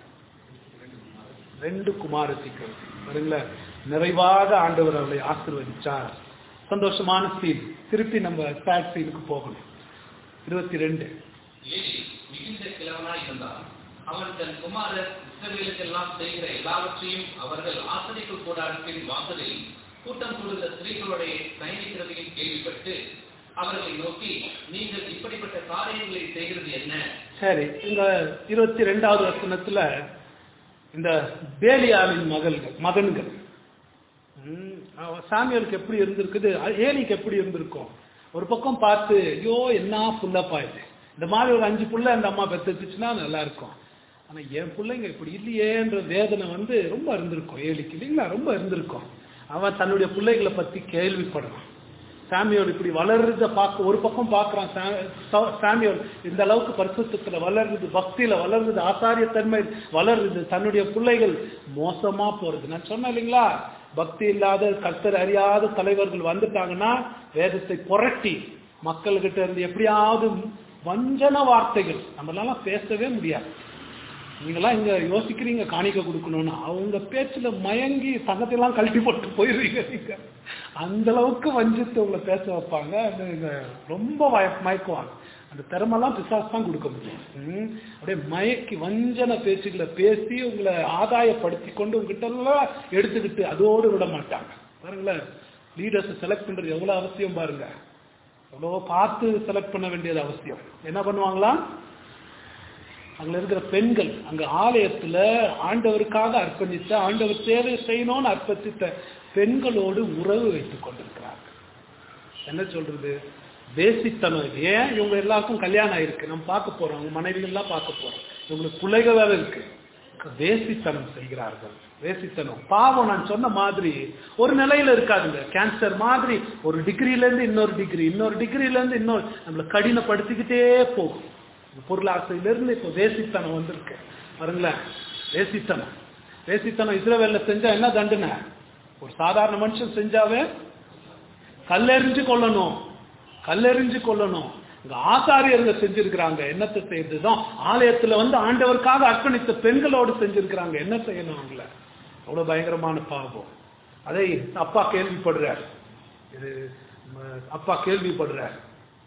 ரெண்டு குமாரத்திகள் பாருங்களேன். நிறைவாக ஆண்டவர் அவளை ஆசீர்வதிச்சார். சந்தோஷமான சீன். திருப்பி நம்ம பேட் சீனுக்கு போகணும். இருபத்தி ரெண்டு. மிகுந்த கிழவனாய் இருந்தார். அவன் தன் குமாரர் இஸ்ரவேலுக்கெல்லாம் செய்கிற எல்லாவற்றையும் அவர்கள் ஆசரிப்பு கூடாரத்தின் வாசலில் கூட்டம் கூடுகிற ஸ்திரீகளுடைய பயணிக்கிறதையும் கேள்விப்பட்டு அவர்களை நோக்கி, நீங்கள் இப்படிப்பட்ட காரியங்களை செய்கிறது என்ன? சரி, இந்த இருபத்தி ரெண்டாவது வசனத்துல இந்த பேலியாவின் மகள்கள் மகன்கள் சாமியலுக்கு எப்படி இருந்திருக்குது, ஏலிக்கு எப்படி இருந்திருக்கும். ஒரு பக்கம் பார்த்து ஐயோ என்ன புள்ளப்பா இது, இந்த மாதிரி ஒரு அஞ்சு புள்ள அந்த அம்மா பெற்றுச்சுன்னா நல்லா இருக்கும். ஆனா என் பிள்ளைங்க இப்படி இல்லையேன்ற வேதனை வந்து ரொம்ப இருந்திருக்கும் ஏலிக்கு இல்லைங்களா, ரொம்ப இருந்திருக்கும். அவன் தன்னுடைய பிள்ளைகளை பத்தி கேள்விப்படணும். சாமியோல் இப்படி வளர்றத பார்க்க ஒரு பக்கம் பார்க்கறான். சாமியோல் இந்த அளவுக்கு பரிசுத்தத்துல வளருது, பக்தியில வளருது, ஆசாரியத்தன்மை வளருது, தன்னுடைய பிள்ளைகள் மோசமா போறது. நான் சொன்னேன் இல்லைங்களா, பக்தி இல்லாத கர்த்தர் அறியாத தலைவர்கள் வந்துட்டாங்கன்னா வேதத்தை புரட்டி மக்கள்கிட்ட இருந்து எப்படியாவது வஞ்சன வார்த்தைகள் நம்மளால பேசவே முடியாது. நீங்களாம் இங்க யோசிக்கிறீங்க காணிக்க கொடுக்கணும்னு, அவங்க பேச்சுல மயங்கி தங்கத்தையெல்லாம் கழட்டி போட்டு போயிருவீங்க. நீங்க அந்த அளவுக்கு வஞ்சித்து உங்களை பேச வைப்பாங்க. ரொம்ப மயக்குவாங்க. அந்த திறமெல்லாம் பிசாசு தான் கொடுக்க முடியும். உம் அப்படியே மயக்கி வஞ்சன பேச்சுகளை பேசி உங்களை ஆதாயப்படுத்தி கொண்டு உங்ககிட்ட எல்லாம் எடுத்துக்கிட்டு அதோடு விட மாட்டாங்க. பாருங்களேன், லீடர்ஸ் செலக்ட் பண்றது எவ்வளவு அவசியம் பாருங்க. எவ்வளவோ பார்த்து செலக்ட் பண்ண வேண்டியது அவசியம். என்ன பண்ணுவாங்களா, அங்க இருக்கிற பெண்கள் அங்க ஆலயத்துல ஆண்டவருக்காக அர்ப்பணித்த, ஆண்டவர் சேவை செய்யணும்னு அர்ப்பணித்த பெண்களோடு உறவு வைத்துக் கொண்டிருக்கிறார்கள். என்ன சொல்றது, வேசித்தனம். ஏன் இவங்க எல்லாருக்கும் கல்யாணம் ஆயிருக்கு, நம்ம பார்க்க போறோம், அவங்க மனைவிகள் எல்லாம் பார்க்க போறோம், இவங்களுக்கு பிள்ளைகள் வேற இருக்கு. வேசித்தனம் செய்கிறார்கள். வேசித்தனம் பாவம். நான் சொன்ன மாதிரி ஒரு நிலையில இருக்காதுங்க. கேன்சர் மாதிரி ஒரு டிகிரில இருந்து இன்னொரு டிகிரி, இன்னொரு டிகிரில இருந்து இன்னொரு நம்மளை கடினப்படுத்திக்கிட்டே போகும். பொருளாசையிலிருந்து இப்போ வேசித்தனம் வந்திருக்கு பாருங்களேன். வேசித்தனம் வேசித்தனம் இஸ்ரவேல்ல செஞ்சா என்ன தண்டனை? ஒரு சாதாரண மனுஷன் செஞ்சாவே கல்லெறிஞ்சு கொள்ளணும், கல்லெறிஞ்சு கொள்ளணும். இங்க ஆசாரியர்கள் செஞ்சிருக்கிறாங்க. என்னத்தை செய்யறதுதான் ஆலயத்துல வந்து ஆண்டவருக்காக அர்ப்பணித்த பெண்களோடு செஞ்சிருக்கிறாங்க. என்ன செய்யணும் அவங்கள? அவ்வளவு பயங்கரமான பாவம். அதை அப்பா கேள்விப்படுறார். இது அப்பா கேள்விப்படுறார்.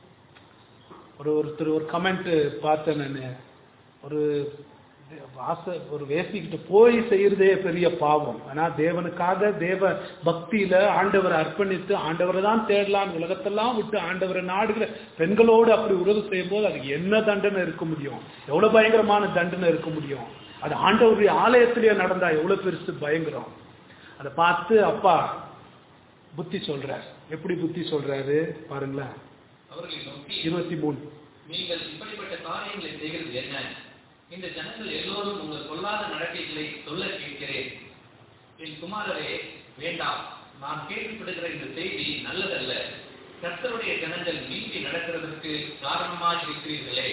ஒரு ஒருத்தர் ஒரு கமெண்ட் பார்த்தேன் நான். ஒரு ஆசை ஒரு வேசிக்கிட்ட போய் செய்யறதே பெரிய பாவம். ஆனா தேவனுக்காக தேவ பக்தியில ஆண்டவரை அர்ப்பணித்து ஆண்டவரை தான் தேடலாம், உலகத்தெல்லாம் விட்டு ஆண்டவரை நாடுகிற பெண்களோடு அப்படி உறவு செய்யும் போது அதுக்கு என்ன தண்டனை இருக்க முடியும்? எவ்வளவு பயங்கரமான தண்டனை இருக்க முடியும்? அது ஆண்டவருடைய ஆலயத்திலேயே நடந்தா எவ்வளவு பெருசு பயங்கரம். அதை பார்த்து அப்பா புத்தி சொல்றார். எப்படி புத்தி சொல்றாரு பாருங்களேன். இருபத்தி மூணு நீங்கள் இப்படிப்பட்ட காரியங்களை செய்கிறது என்ன? இந்த ஜனங்கள் எல்லோரும் உங்கள் சொல்லாத நடக்கைகளை சொல்ல கேட்கிறேன். என் குமாரரே வேண்டாம், நான் கேள்விப்படுகிற இந்த செய்தி நல்லதல்ல. கர்த்தருடைய ஜனங்கள் மீறி நடக்கிறதற்கு காரணமாக இருக்கிறீர்களே.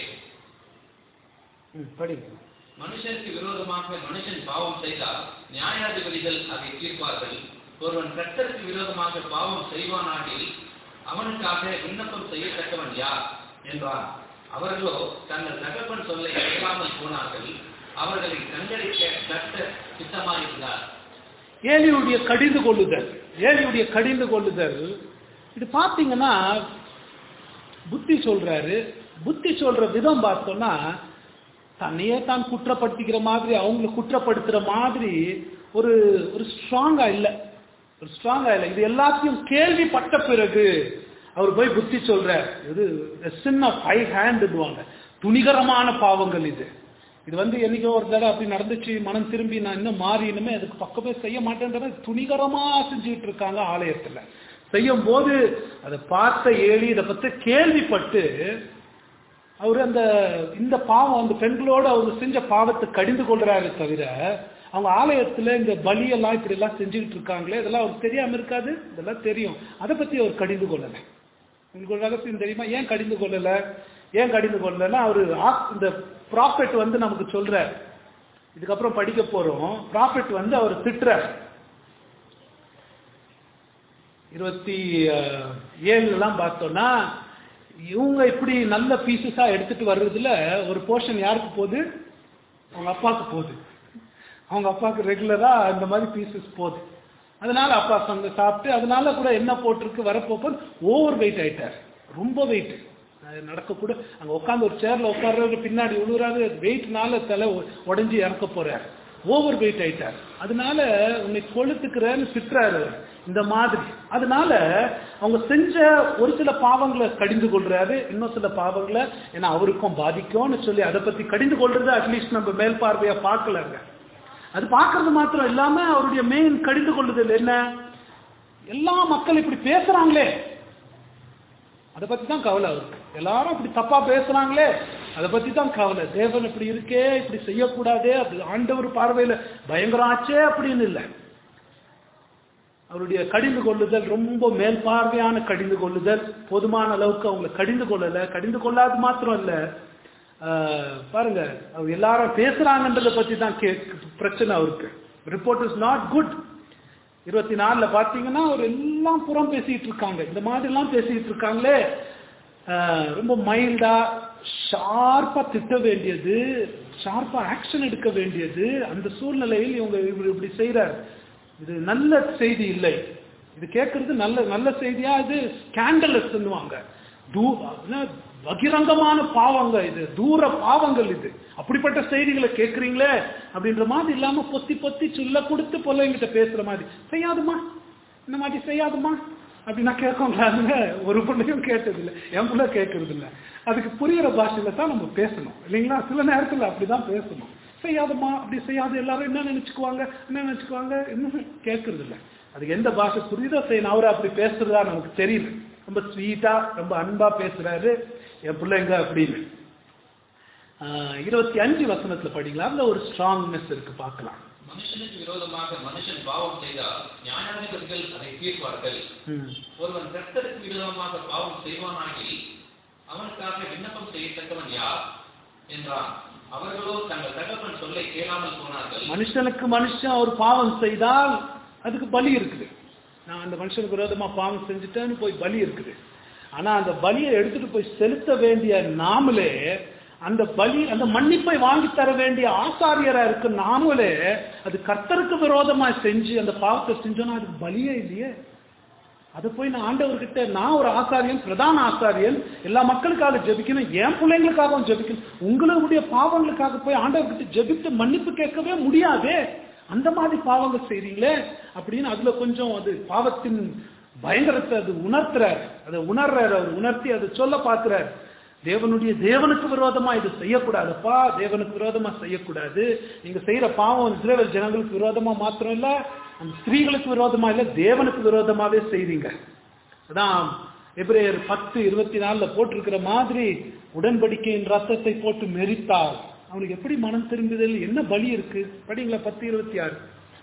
மனுஷனுக்கு விரோதமாக மனுஷன் பாவம் செய்தால் நியாயாதிபதிகள் அதை தீர்ப்பார்கள். ஒருவன் கர்த்தருக்கு விரோதமாக பாவம் செய்வானாகில் அவனுக்காக விண்ணப்பம் செய்யத்தக்கவன் யார் என்றார். அவர்களோ தங்கள் தகப்பன் சொல்லை கேளாமல் போனார்கள். அவர்களை கண்டறிக்க கர்த்தர் சித்தமாயிருந்தார். ஏலியுடைய கடிந்து கொள்ளுதல், ஏலியுடைய கடிந்து கொள்ளுதல் இது பாத்தீங்கன்னா புத்தி சொல்றாரு. புத்தி சொல்ற விதம் பார்த்தோம்னா தன்னையே தான் குற்றப்படுத்திக்கிற மாதிரி, அவங்களை குற்றப்படுத்துற மாதிரி ஒரு ஒரு ஸ்ட்ராங்கா இல்லை, ஒரு ஸ்ட்ராங்கா இல்லை. இது எல்லாத்தையும் கேள்விப்பட்ட பிறகு அவர் போய் புத்தி சொல்றார். இது சின்ன ஹை ஹேண்டுவாங்க, துணிகரமான பாவங்கள் இது. இது வந்து என்னைக்கோ ஒரு தடவை அப்படி நடந்துச்சு, மனம் திரும்பி நான் இன்னும் மாறி இனிமே அதுக்கு பக்கமே செய்ய மாட்டேன்ற துணிகரமா செஞ்சுட்டு இருக்காங்க ஆலயத்துல. செய்யும் போது அதை பார்த்த ஏழி இதை பத்தி கேள்விப்பட்டு அவரு அந்த இந்த பாவம் அந்த பெண்களோடு அவங்க செஞ்ச பாவத்தை கடிந்து கொள்றாரு தவிர அவங்க ஆலயத்துல இந்த பலியெல்லாம் இப்படி எல்லாம் செஞ்சுக்கிட்டு இருக்காங்களே இதெல்லாம் அவருக்கு தெரியாம இருக்காது. இதெல்லாம் தெரியும். அதை பத்தி அவர் கடிந்து கொள்ளலை. உங்களுக்கு ஒரு ரகசியம் தெரியுமா ஏன் கடிந்து கொள்ளல? ஏன் கடிந்து கொள்ளலன்னா அவரு இந்த ப்ராஃபெட் வந்து நமக்கு சொல்ற, இதுக்கப்புறம் படிக்க போறோம். ப்ராஃபெட் வந்து அவர் திட்டுற இருபத்தி ஏழுல எல்லாம் பார்த்தோம்னா இவங்க இப்படி நல்ல பீசஸா எடுத்துட்டு வர்றதுல ஒரு போர்ஷன் யாருக்கு போகுது? அவங்க அப்பாவுக்கு போகுது. அவங்க அப்பாவுக்கு ரெகுலரா இந்த மாதிரி பீசஸ் போகுது. அதனால அப்பா அங்க சாப்பிட்டு அதனால கூட என்ன போட்டிருக்கு வரப்போப்போ ஓவர் வெயிட் ஆயிட்டார். ரொம்ப வெயிட் நடக்கக்கூட அங்க உட்காந்து ஒரு சேர்ல உட்கார்றது பின்னாடி விழுறாரு. வெயிட்னால தலை உடஞ்சி இறக்க போறாரு. ஓவர் வெயிட் ஆயிட்டார். அதனால உன்னை கொளுத்துக்கிறேன்னு திட்டுறாரு இந்த மாதிரி. அதனால அவங்க செஞ்ச ஒரு சில பாவங்களை கடிந்து கொள்றாரு, இன்னும் சில பாவங்களை ஏன்னா அவருக்கும் பாதிக்கும்னு சொல்லி அதை பத்தி கடிந்து கொள்றது அட்லீஸ்ட் நம்ம மேல் பார்வையா பார்க்கலங்க. அது பார்க்கறது மாத்திரம் இல்லாம அவருடைய மெயின் கடிந்து கொள்ளுதல் என்ன? எல்லா மக்கள் இப்படி பேசுறாங்களே அதை பத்தி தான் கவலை அவருக்கு. எல்லாரும் இப்படி தப்பா பேசுறாங்களே அதை பத்தி தான் கவலை. தேவன் இப்படி இருக்கே, இப்படி செய்யக்கூடாதே, அப்படி ஆண்டவர் பார்வையில பயங்கரம் ஆச்சே அப்படின்னு இல்லை. அவருடைய கடிந்து கொள்ளுதல் ரொம்ப மேல் பார்வையான கடிந்து கொள்ளுதல், போதுமான அளவுக்கு அவங்களை கடிந்து கொள்ளல. கடிந்து கொள்ளாது மாத்திரம் இல்ல, பாருங்க அவர் எல்லாரும் பேசுறாங்கன்றத பத்தி தான் பிரச்சனை அவருக்கு. Report is not good. இருபத்தி நாலுல பாத்தீங்கன்னா அவர் எல்லாம் புறம் பேசிட்டு இருக்காங்க, இந்த மாதிரி எல்லாம் பேசிட்டு இருக்காங்களே. ரொம்ப மைல்டா ஷார்ப்பா திட்ட வேண்டியது, ஷார்ப்பா ஆக்ஷன் எடுக்க வேண்டியது. அந்த சூழ்நிலையில் இவங்க இப்படி செய்யறார். இது நல்ல செய்தி இல்லை. இது கேட்கறது நல்ல நல்ல செய்தியா? இது ஸ்கேண்டலஸ் சொல்லுவாங்க, பகிரங்கமான பாவங்க, இது தூர பாவங்கள். இது அப்படிப்பட்ட செய்திகளை கேட்கறீங்களே அப்படின்ற மாதிரி இல்லாம பொத்தி பொத்தி சொல்ல கொடுத்து பிள்ளைங்கிட்ட பேசுற மாதிரி, செய்யாதுமா இந்த மாதிரி செய்யாதுமா அப்படின்னா கேட்கறாங்க. ஒரு பிள்ளையும் கேட்டது இல்லை, என் பிள்ளை கேட்கறது இல்லை. அதுக்கு புரியுற பாஷையில தான் நம்ம பேசணும் இல்லைங்களா? சில நேரத்தில் அப்படிதான் பேசணும். செய்யாதுமா அப்படி செய்யாது, எல்லாரும் என்ன நினைச்சுக்குவாங்க என்ன நினைச்சுக்குவாங்க இன்னும் கேட்கறது இல்லை. அதுக்கு எந்த பாஷை புரியுதோ செய்யணும். அவரை அப்படி பேசுறதா நமக்கு தெரியல. ரொம்ப ஸ்வீட்டா ரொம்ப அன்பா பேசுறாரு என் பிள்ளைங்க அப்படின்னு. இருபத்தி அஞ்சு வசனத்துல படிக்கலாம். அதுல ஒரு ஸ்ட்ராங்னஸ் இருக்கு, பார்க்கலாம். மனுஷனுக்கு விரோதமாக மனுஷன் பாவம் செய்தால் நியாயாதிபதிகள் அதை தீர்ப்பார்கள். ஒருவன் கர்த்தருக்கு விரோதமாக பாவம் செய்வானாகி அவனுக்காக விண்ணப்பம் செய்யத்தக்கவன் யார் என்றான். அவர்களோ தங்கள் தகப்பன் சொல்லை கேளாமல் போனார்கள். மனுஷனுக்கு மனுஷன் ஒரு பாவம் செய்தால் அதுக்கு பலி இருக்குது. நான் அந்த மனுஷனுக்கு விரோதமா பாவம் செஞ்சுட்டேன்னு போய் பலி இருக்குது. ஆனா அந்த பலியை எடுத்துட்டு போய் செலுத்த வேண்டிய நாமளே, அந்த பலி அந்த மன்னிப்பை வாங்கி தர வேண்டிய ஆசாரியரா இருக்கு நாமளே, அது கர்த்தருக்கு விரோதமா செஞ்சு அந்த பாவத்தை செஞ்சோன்னா அதுக்கு பலியே இல்லையே. அதை போய் நான் ஆண்டவர்கிட்ட, நான் ஒரு ஆசாரியன், பிரதான ஆசாரியன், எல்லா மக்களுக்காக ஜெபிக்கணும், என் பிள்ளைங்களுக்காகவும் ஜெபிக்கணும். உங்களுடைய பாவங்களுக்காக போய் ஆண்டவர்கிட்ட ஜெபித்து மன்னிப்பு கேட்கவே முடியாதே. அந்த மாதிரி பாவங்கள் செய்றீங்களே அப்படின்னு அதுல கொஞ்சம் அது பாவத்தின் பயங்கரத்தை அது உணர்த்துறார். அதை உணர்றார், அவர் உணர்த்தி அதை சொல்ல பார்க்கிறார். தேவனுடைய தேவனுக்கு விரோதமா இது செய்யக்கூடாதுப்பா, தேவனுக்கு விரோதமா செய்யக்கூடாது. நீங்க செய்யற பாவம் இஸ்ரவேல் ஜனங்களுக்கு விரோதமா மாத்திரம் இல்ல, அந்த ஸ்திரீகளுக்கு விரோதமா இல்ல, தேவனுக்கு விரோதமாவே செய்றீங்க. அதான் எபிரேயர் பத்து இருபத்தி நாலுல போட்டிருக்கிற மாதிரி, உடன்படிக்கையின் ரத்தத்தை போட்டு மெரித்தால் அவனுக்கு எப்படி மனம் திரும்புதல், என்ன பலி இருக்கு படிங்களா? பத்து இருபத்தி ஆறு.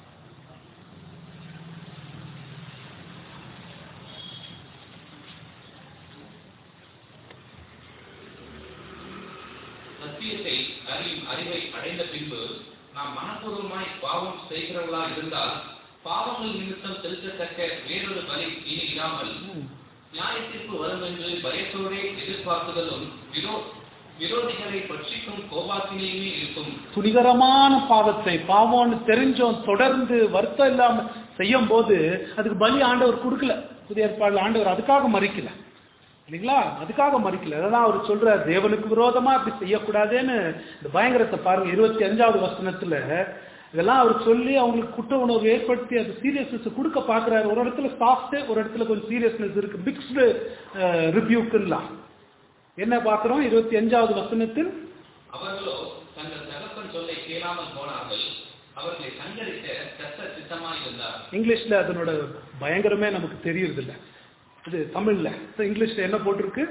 சத்தியத்தை அறியும் அறிவை அடைந்த பின்பு நாம் மனப்பூர்வமாய் பாவம் செய்கிறவர்களா இருந்தால் பாவங்கள் நிமித்தம் செலுத்தத்தக்க வேறொரு பலி இனி இல்லாமல் நியாயத்திற்கு வரும் என்று பயத்தோடே எதிர்பார்க்குதலும் விரோதிகளை பட்சிக்கும் கோபாக்கினையுமே இருக்கும். துணிகரமான பாவத்தை பாவம்னு தெரிஞ்சோம் தொடர்ந்து வருத்தம் இல்லாம செய்யும் போது அதுக்கு பலி ஆண்டவர் கொடுக்கல. புதிய ஏற்பாடுல ஆண்டவர் அதுக்காக மறிக்கல இல்லைங்களா? அதுக்காக மறிக்கல. அதான் அவர் சொல்ற தேவனுக்கு விரோதமா அப்படி செய்யக்கூடாதுன்னு இந்த பயங்கரத்தை பாருங்க. இருபத்தி அஞ்சாவது வசனத்துல இதெல்லாம் அவர் சொல்லி அவங்களுக்கு குற்ற உணர்வு ஏற்படுத்தி அது சீரியஸ்னஸ் கொடுக்க பாக்குறாரு. ஒரு இடத்துல சாஃப்ட், ஒரு இடத்துல கொஞ்சம் சீரியஸ்னஸ் இருக்கு. மிக்ஸ்டு ரிவ்யூக்குலாம் என்ன பார்க்கிறோம்? இருபத்தி அஞ்சாவது வசனத்தில் அவர்களோ தங்கள் தகப்பன் சொல்லை கேளாமல் போனார்கள், அவர்களை சங்கரிக்க கர்த்தர் சித்தமாய் இருந்தார். இங்கிலீஷ்ல அதனோட பயங்கரமே நமக்கு தெரியறது இல்ல. இது தமிழ்ல இங்கிலீஷ்ல என்ன போட்டிருக்கு?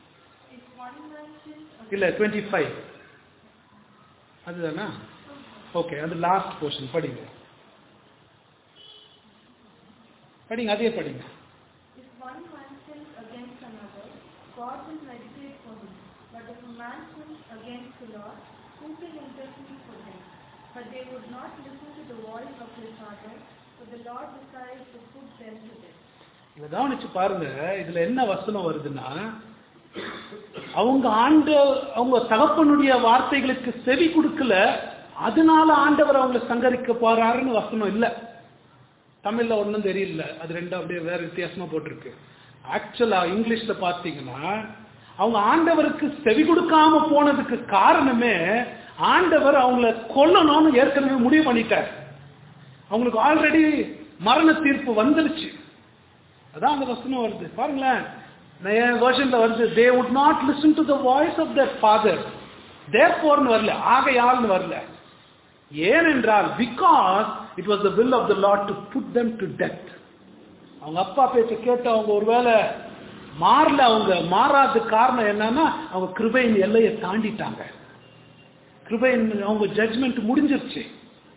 இல்ல டுவெண்ட்டி ஃபைவ் அதுதானா? ஓகே, அது லாஸ்ட் போர்ஷன் படிங்க படிங்க அதே படிங்க. God will meditate for him, but if a man sins against the Lord, who can intercede for him? But they would not listen to the voice of his father, so the Lord decided to put them to death. இத கவனிச்சு பாருங்க. இதுல என்ன வசனம் வருதுன்னா, அவங்க ஆண்டு அவங்க தகப்பனுடைய வார்த்தைகளுக்கு செவி கொடுக்கல, அதனால ஆண்டவர் அவங்களை சங்கரிக்க போறாருன்னு வசனம் இல்ல. தமிழ்ல ஒன்றும் தெரியல, அது ரெண்டும் அப்படியே வேற வித்தியாசமா போட்டிருக்கு. ஆக்சுவலா இங்கிலீஷ்ல பாத்தீங்கன்னா அவங்க ஆண்டவருக்கு செவி கொடுக்காம போனதுக்கு காரணமே ஆண்டவர் அவங்களை கொல்லணும்னு ஏற்கனவே முடிவு பண்ணிட்டார். அவங்களுக்கு ஆல்ரெடி மரண தீர்ப்பு வந்துருச்சு. அதான் அந்த வசனம் வருது பாருங்களேன். வெர்ஷன்ல வருது, they would not listen to the voice of their father, therefore வரல, ஆகையால்னு வரல. ஏனென்றால் because it was the will of the Lord to put them to death. அவங்க அப்பா பேச்ச கேட்டு அவங்க ஒருவேளை மாறல, அவங்க மாறாத காரணம் என்னன்னா அவங்க கிருபையின் எல்லையை தாண்டிட்டாங்க. கிருபையின் அவங்க ஜட்ஜ்மெண்ட் முடிஞ்சிருச்சு.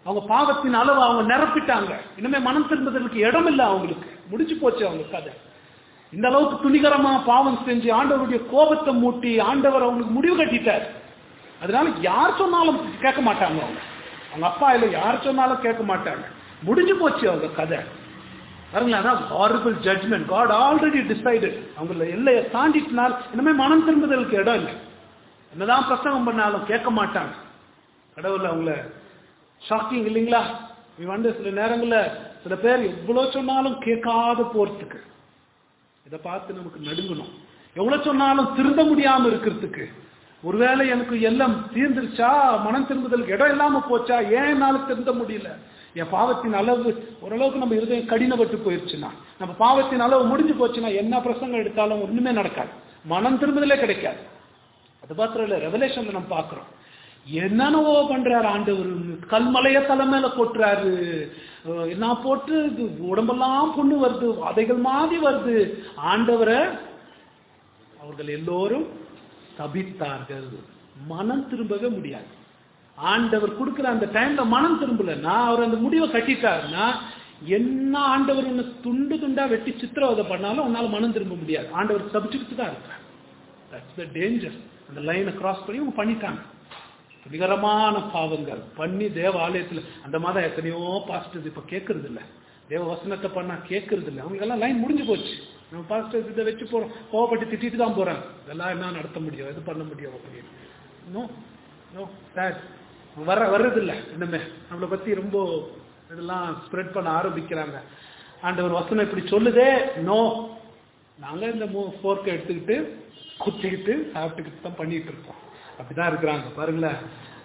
அவங்க பாவத்தின் அளவு அவங்க நிரப்பிட்டாங்க. இனிமே மனம் திரும்புதலுக்கு இடம் இல்லை அவங்களுக்கு. முடிச்சு போச்சு அவங்க கதை. இந்த அளவுக்கு துணிகரமா பாவம் செஞ்சு ஆண்டவருடைய கோபத்தை மூட்டி ஆண்டவர் அவங்களுக்கு முடிவு கட்டிட்டார். அதனால யார் சொன்னாலும் கேட்க மாட்டாங்க. அவங்க அவங்க அப்பா இல்லை, யார் சொன்னாலும் கேட்க மாட்டாங்க. முடிஞ்சு போச்சு அவங்க கதை. பாருங்களா, horrible judgment. God already decided. அவங்கள எல்லையை தாண்டிட்டினால் இனிமே மனம் திரும்புதலுக்கு இடம் இல்லை. என்னதான் பிரசங்கம் பண்ணாலும் கேட்க மாட்டாங்க. கடவுள் அவங்கள ஷாக்கிங் இல்லைங்களா? வந்து சில நேரங்களில் சில பேர் எவ்வளவு சொன்னாலும் கேட்காத போறதுக்கு, இதை பார்த்து நமக்கு நடுங்கணும். எவ்வளவு சொன்னாலும் திருந்த முடியாம இருக்கிறதுக்கு, ஒருவேளை எனக்கு எல்லாம் தீர்ந்துருச்சா, மனம் திரும்புதலுக்கு இடம் இல்லாம போச்சா, ஏன் என்னால திருந்த முடியல, என் பாவத்தின் அளவு ஓரளவுக்கு நம்ம இருதயம் கடினப்பட்டு போயிருச்சுன்னா, நம்ம பாவத்தின் அளவு முடிஞ்சு போச்சுன்னா என்ன பிரசங்கம் எடுத்தாலும் ஒண்ணுமே நடக்காது, மனம் திரும்புதலே கிடைக்காது. அது மாத்திரம் இல்ல, ரெவலேஷன்ல நம்ம பாக்குறோம் என்னென்னவோ பண்றாரு ஆண்டவர். கல்மலைய தலைமையில கொட்டுறாரு, என்ன போட்டு உடம்பெல்லாம் புண்ணு வருது, வாதைகள் மாதிரி வருது. ஆண்டவரை அவர்கள் எல்லோரும் சபித்தார்கள். மனம் திரும்பவே முடியாது. ஆண்டவர் கொடுக்கிற அந்த டைம்ல மனம் திரும்பலன்னா, அவர் அந்த முடிவை கட்டிட்டாருன்னா, என்ன ஆண்டவர் உன்னை துண்டு துண்டா வெட்டி சித்திரவதை பண்ணாலும் உன்னால மனம் திரும்ப முடியாது. ஆண்டவர் சபிச்சுக்கிட்டு தான் இருக்கார். That's the danger. அந்த லைனை கிராஸ் பண்ணி அவங்க பண்ணிட்டாங்க. நிகரமான பாவங்கள் பண்ணி தேவ ஆலயத்தில் அந்த மாதிரி எத்தனையோ பாஸ்டர்ஸ் இப்ப கேட்கறது இல்லை. தேவ வசனத்தை பண்ணா கேட்கறது இல்லை. அவங்களுக்கெல்லாம் லைன் முடிஞ்சு போச்சு. நம்ம பாஸ்டர்ஸ் இதை வச்சு போறோம், கோவப்பட்டு திட்டிட்டு தான் போறாங்க. இதெல்லாம் என்ன நடத்த முடியும், இது பண்ண முடியும் அப்படின்னு. நோ நோ சார் வர வர்றதில்லை. இன்னுமே நம்மளை பத்தி ரொம்ப இதெல்லாம் ஸ்ப்ரெட் பண்ண ஆரம்பிக்கிறாங்க. ஆண்டவர் வசனம் இப்படி சொல்லுதே, நோ, நாங்க இந்த ஃபோர்க்கை எடுத்துக்கிட்டு குத்திக்கிட்டு சாப்பிட்டுக்கிட்டு தான் பண்ணிட்டு இருக்கோம். அப்படிதான் இருக்கிறாங்க. பாருங்களேன்,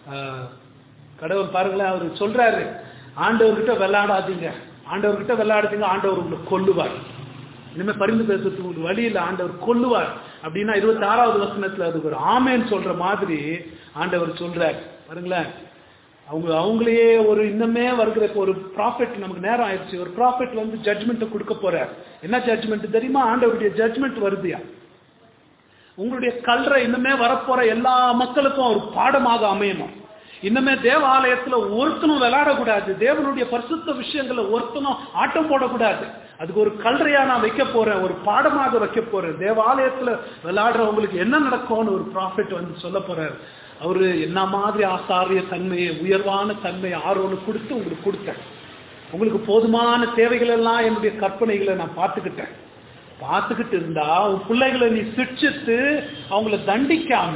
கடவுள் பாருங்களேன், அவரு சொல்றாரு, ஆண்டவர்கிட்ட விளையாடாதீங்க, ஆண்டவர்கிட்ட விளையாடுறீங்க, ஆண்டவர் உங்களை கொல்லுவார். இனிமே பரிந்து பேசுறதுக்கு உங்களுக்கு வழி இல்லை, ஆண்டவர் கொல்லுவார் அப்படின்னா இருபத்தி ஆறாவது வசனத்துல அதுக்கு ஒரு ஆமேன்னு சொல்ற மாதிரி ஆண்டவர் சொல்றாரு. பாருங்களேன், அவங்க அவங்களையே ஒரு இன்னமே வருகிற ஒரு ப்ராஃபிட், நமக்கு நேரம் ஆயிடுச்சு, ஒரு ப்ராஃபிட் வந்து ஜட்ஜ்மெண்ட் கொடுக்க போறார். என்ன ஜட்ஜ்மெண்ட் தெரியுமா? ஆண்டவருடைய ஜட்ஜ்மெண்ட் வருதுயா. உங்களுடைய கல்ற இன்னுமே வரப்போற எல்லா மக்களுக்கும் ஒரு பாடமாக அமையணும். இன்னுமே தேவாலயத்துல ஒருத்தனும் விளையாடக்கூடாது, தேவனுடைய பரிசுத்த விஷயங்களை ஒருத்தனும் ஆட்டம் போடக்கூடாது. அதுக்கு ஒரு கல்றையா நான் வைக்க போறேன், ஒரு பாடமாக வைக்க போறேன். தேவாலயத்துல விளையாடுறவங்களுக்கு என்ன நடக்கும்னு ஒரு ப்ராஃபிட் வந்து சொல்ல போறாரு. அவரு என்ன மாதிரி ஆசாரிய தன்மையை, உயர்வான தன்மையை ஆரோன்னு கொடுத்து உங்களுக்கு கொடுத்தேன். உங்களுக்கு போதுமான தேவைகள் எல்லாம் என்னுடைய கற்பனைகளை நான் பார்த்துக்கிட்டேன். பார்த்துக்கிட்டு இருந்தா உன் பிள்ளைகளை நீ சிட்சித்து அவங்கள தண்டிக்காம,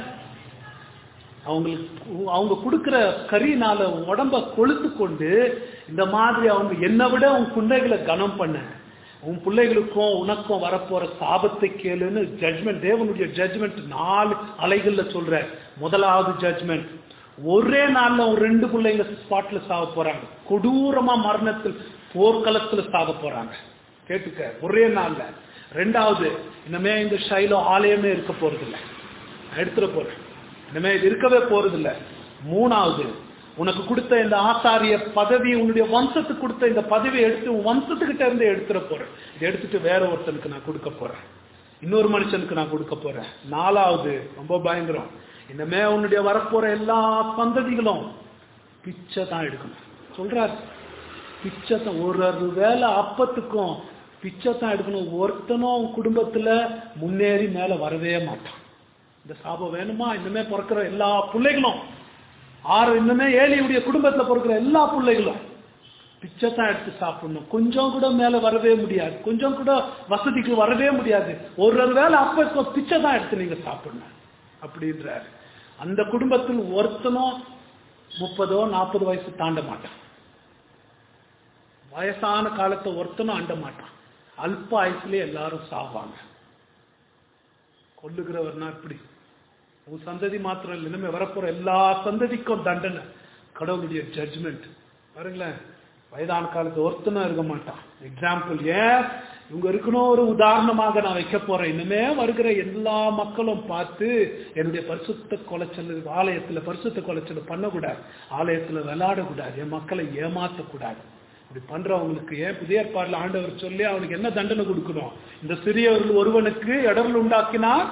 அவங்களுக்கு அவங்க கொடுக்கிற கரினால உடம்ப கொளுத்து கொண்டு இந்த மாதிரி அவங்க என்னை விட உன் பிள்ளைகளை கனம் பண்ண, உன் பிள்ளைகளுக்கும் உனக்கும் வரப்போற சாபத்தை கேளுன்னு ஜட்ஜ்மெண்ட், தேவனுடைய ஜட்ஜ்மெண்ட் நாலு அலைகள்ல சொல்ற. முதலாவது ஜட்ஜ்மெண்ட், ஒரே நாள்ல ஒரு ரெண்டு பிள்ளைங்க ஸ்பாட்ல சாக போறாங்க, கொடூரமா மரணத்தில் போர்க்களத்துல சாக போறாங்க. கேட்டுக்க, ஒரே நாள்ல. ரெண்டாவது, இனிமே இந்த ஷைலோ ஆலயமே இருக்க போறது இல்லை, எடுத்துட போறேன், இனிமே இது இருக்கவே போறது இல்லை. மூணாவது, உனக்கு கொடுத்த இந்த ஆசாரிய பதவி, உன்னுடைய வம்சத்துக்கு கொடுத்த இந்த பதவியை எடுத்து உன் வம்சத்துக்கிட்ட இருந்து எடுத்துட போறேன். இதை எடுத்துட்டு வேற ஒருத்தனுக்கு நான் கொடுக்க போறேன், இன்னொரு மனுஷனுக்கு நான் கொடுக்க போறேன். நாலாவது, ரொம்ப பயங்கரம், இனிமே உன்னுடைய வரப்போற எல்லா சந்ததிகளும் பிச்சை தான் எடுக்கணும் சொல்றாரு. பிச்சை தான், ஒரு வேலை அப்பத்துக்கும் பிச்சை தான் எடுக்கணும். ஒருத்தனும் குடும்பத்துல முன்னேறி மேல வரவே மாட்டான். இந்த சாபம் வேணுமா? இன்னுமே பிறக்கிற எல்லா பிள்ளைகளும், ஆறு இன்னுமே ஏழையுடைய குடும்பத்துல பிறக்கிற எல்லா பிள்ளைகளும் பிச்சை தான் எடுத்து சாப்பிடணும். கொஞ்சம் கூட மேல வரவே முடியாது, கொஞ்சம் கூட வசதிக்கு வரவே முடியாது. ஒரு வேலை அப்ப பிச்சை தான் எடுத்து நீங்க சாப்பிடணும் அப்படின்றாரு. அந்த குடும்பத்தில் ஒருத்தனும் முப்பதோ நாற்பது வயசு தாண்ட மாட்டான். வயசான காலத்தை ஒருத்தனும் அண்ட மாட்டான். அல்ப ஆயுசுலயே எல்லாரும் சாவாங்க. கொல்லுகிறவர்னா இப்படி உன் சந்ததி மாத்திரம் இல்லை, இனிமே வரப்போற எல்லா சந்ததிக்கும் தண்டனை, கடவுளுடைய ஜட்ஜ்மெண்ட். பாருங்களேன், வயதான காலத்து ஒருத்தனும் இருக்க மாட்டான். எக்ஸாம்பிள் ஏன் இவங்க இருக்கணும், ஒரு உதாரணமாக நான் வைக்க போறேன். இனிமே வருகிற எல்லா மக்களும் பார்த்து என்னுடைய பரிசுத்த கொலைச்சல், ஆலயத்துல பரிசுத்த கொலைச்சல் பண்ணக்கூடாது, ஆலயத்துல விளையாடக்கூடாது, என் மக்களை ஏமாற்றக்கூடாது. அப்படி பண்றவங்களுக்கு ஏன் புதிய ஏற்பாடுல ஆண்டவர் சொல்லி அவனுக்கு என்ன தண்டனை கொடுக்கணும்? இந்த சிறியவர்கள் ஒருவனுக்கு இடர்கள் உண்டாக்கினால்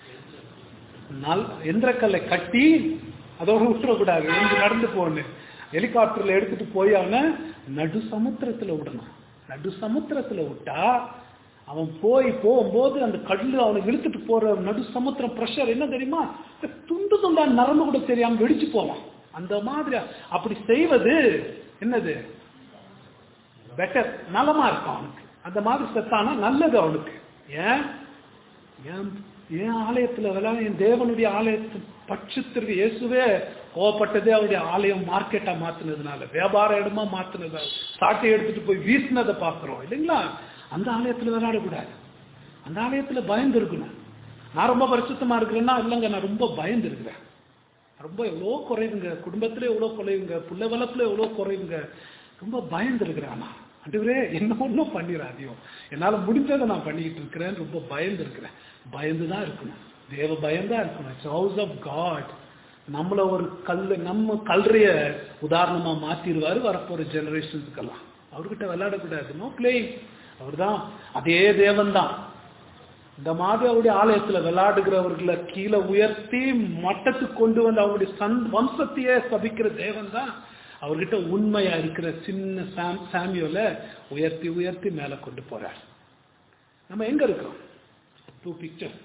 எந்திரக்கல்லை கட்டி அதோட விட்டுறக்கூடாது, நடந்து போன்னு. ஹெலிகாப்டர்ல எடுத்துட்டு போய் அவனை நடு சமுத்திரத்துல விடணும். நடு சமுத்திரத்துல விட்டா அவன் போய் போகும்போது அந்த கடலு அவனை இழுத்துட்டு போற நடு சமுத்திரம் பிரஷர் என்ன தெரியுமா, துண்டு துண்டா நரம்பு கூட தெரியாம வெடிச்சு போவான். அந்த மாதிரி அப்படி செய்வது என்னது பெட்டர், நலமா இருக்கும் அவனுக்கு. அந்த மாதிரி செத்தானா நல்லது அவனுக்கு. ஏன் என் ஆலயத்துல விளையாட என் தேவனுடைய ஆலயத்து பட்சத்திற்கு இயேசுவே கோவப்பட்டதே அவருடைய ஆலயம் மார்க்கெட்டா மாத்தினதுனால, வியாபார இடமா மாத்தினதால, சாட்டை எடுத்துட்டு போய் வீசினதை பாக்குறோம் இல்லைங்களா. அந்த ஆலயத்துல விளையாடக்கூடாது, அந்த ஆலயத்துல பயந்து இருக்கணும். நான் ரொம்ப பரிசுத்தமா இருக்கிறேன்னா இல்லைங்க, நான் ரொம்ப பயந்து இருக்கிறேன், ரொம்ப எவ்வளோ குறைவுங்க, குடும்பத்துல எவ்வளோ குறைவுங்க, புள்ள வளர்ப்புல எவ்வளோ குறைவுங்க, ரொம்ப பயந்து இருக்கிறேன். ஆண்டவரே என்ன ஒன்றும் பண்ணிடாதியோ, என்னால முடிஞ்சதை நான் பண்ணிக்கிட்டு இருக்கிறேன், ரொம்ப பயந்து இருக்கிறேன். பயந்துதான் இருக்கணும், தேவ பயந்தா இருக்கணும். It's house of God. நம்மள ஒரு கல் நம்ம கல்றைய உதாரணமா மாத்திடுவாரு வரப்போற ஜெனரேஷன்ஸுக்கெல்லாம். அவர்கிட்ட விளையாடக்கூடாது, நோ பிளேயிங். அவர் தான் அதே தேவன் தான். இந்த மாதிரி அவருடைய ஆலயத்துல விளையாடுகிறவர்களை கீழே உயர்த்தி மட்டத்துக்கு கொண்டு வந்து அவருடைய சன் வம்சத்தையே சபிக்கிற தேவன் தான். அவர்கிட்ட உண்மையா இருக்கிற சின்ன சாம் சாமியோல உயர்த்தி உயர்த்தி மேல கொண்டு போறார். நம்ம எங்க இருக்கோம்? Two picture.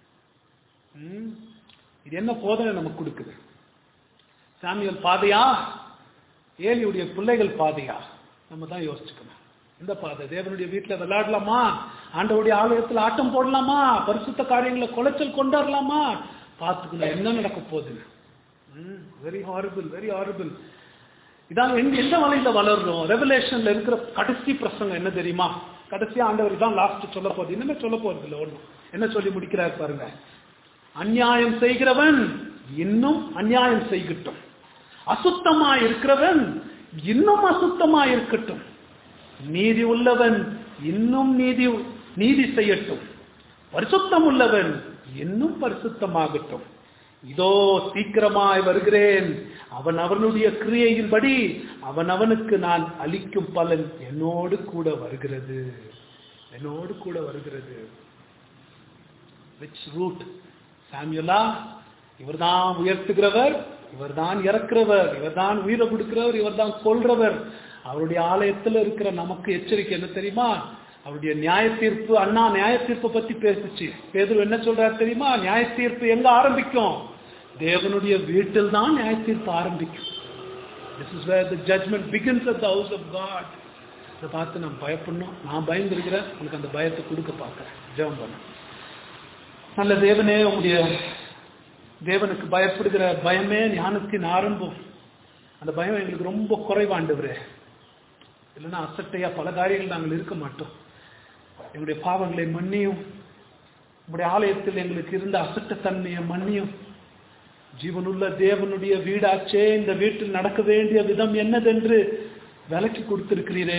இது என்ன போதனை நமக்கு கொடுக்குது? சாமியல் பாதையா, ஏலியுடைய பிள்ளைகள் பாதையா? நம்ம தான் யோசிச்சுக்கணும். இந்த பாதை தேவனுடைய வீட்டுல விளையாடலாமா, ஆண்டவருடைய ஆலயத்துல ஆட்டம் போடலாமா, பரிசுத்த காரியங்களை குலைச்சல் கொண்டாடலாமா? பார்த்துக்கணும் என்ன நடக்க போகுதுன்னு. Very horrible, very horrible. இதான் எந்த வலையில வளர்றோம்? ரெவலேஷன்ல இருக்கிற கடைசி பிரசங்கம் என்ன தெரியுமா? கடைசியா ஆண்டவர் தான் லாஸ்ட் சொல்ல போகுது. இன்னுமே சொல்ல போறது இல்லை ஒண்ணும். என்ன சொல்லி முடிக்கிறார் பாருங்க. அநியாயம் செய்கிறவன் இன்னும் அநியாயம் செய்யட்டும், அசுத்தமா இருக்கிறவன் இன்னும் அசுத்தமா இருக்கட்டும், நீதி உள்ளவன் இன்னும் நீதி நீதி செய்யட்டும், பரிசுத்தம் உள்ளவன் இன்னும் பரிசுத்தமாகட்டும். இதோ சீக்கிரமாய் வருகிறேன், அவன் அவனுடைய கிரியையின்படி அவன் அவனுக்கு நான் அளிக்கும் பலன் என்னோடு கூட வருகிறது, என்னோடு கூட வருகிறது. Which root? சாமுவேலா, இவர்தான் உயர்த்துகிறவர், இவர்தான் இறக்கிறவர், இவர்தான் உயிரை கொடுக்கிறவர், இவர்தான் கொல்றவர். அவருடைய ஆலயத்துல இருக்கிற நமக்கு எச்சரிக்கை என்ன தெரியுமா? அவருடைய நியாய தீர்ப்பு. அண்ணா நியாய தீர்ப்பை பத்தி பேசுச்சு. பேதுரு என்ன சொல்றாரு தெரியுமா? நியாய தீர்ப்பு எங்க ஆரம்பிக்கும்? தேவனுடைய வீட்டில் தான் நியாய தீர்ப்பு ஆரம்பிக்கும். This is where the judgment begins at the house of God. இதை பார்த்து நான் பயப்படணும். நான் பயந்து இருக்கிறேன், உங்களுக்கு அந்த பயத்தை கொடுக்க பார்க்கிறேன். ஜெபம் பண்ண. நல்ல தேவனே, உங்களுடைய தேவனுக்கு பயப்படுகிற பயமே ஞானத்தின் ஆரம்பம். அந்த பயம் எங்களுக்கு ரொம்ப குறைவாண்டவரே. இல்லைன்னா அசட்டையா பல காரியங்கள் நாங்கள் இருக்க மாட்டோம். எங்களுடைய பாவங்களை மன்னியும், உங்களுடைய ஆலயத்தில் எங்களுக்கு இருந்த அசட்டத்தன்மையை மன்னியும். ஜீவனுள்ள தேவனுடைய வீடாச்சே, இந்த வீட்டில் நடக்க வேண்டிய விதம் என்னதென்று விலக்கி கொடுத்திருக்கிறீரே,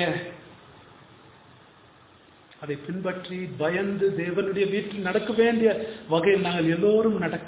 அதை பின்பற்றி பயந்து தேவனுடைய வீட்டில் நடக்க வேண்டிய வகையில் நாங்கள் எல்லோரும் நடக்க,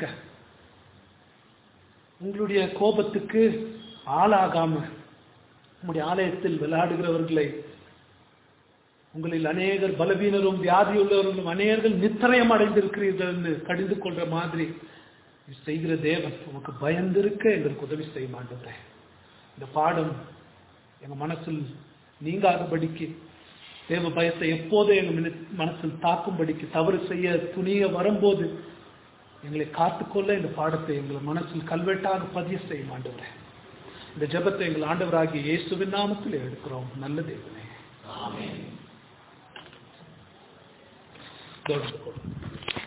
உங்களுடைய கோபத்துக்கு ஆளாகாம, உங்களுடைய ஆலயத்தில் விளையாடுகிறவர்களை, உங்களில் அநேகர் பலவீனரும் வியாதியுள்ளவர்களும் அநேகர்கள் நித்திரயம் அடைந்திருக்கிறீர்கள் என்று கடிந்து கொள்ற மாதிரி செய்கிற தேவன் உமக்கு பயந்திருக்க எங்களுக்கு உதவி செய்ய மாட்டேன். இந்த பாடம் எங்க மனசில் நீங்காதபடிக்கு, தேவ பயத்தை எப்போதும் எங்க மனசில் தாக்கும்படிக்கு, தவறு செய்ய துணிய வரும்போது எங்களை காத்துக்கொள்ள இந்த பாடத்தை எங்கள் மனசில் கல்வெட்டாக பதிய செய்ய மாட்டேன். இந்த ஜெபத்தை எங்கள் ஆண்டவராகிய இயேசுவின் நாமத்தில் எடுக்கிறோம் நல்ல தேவனே, ஆமென்.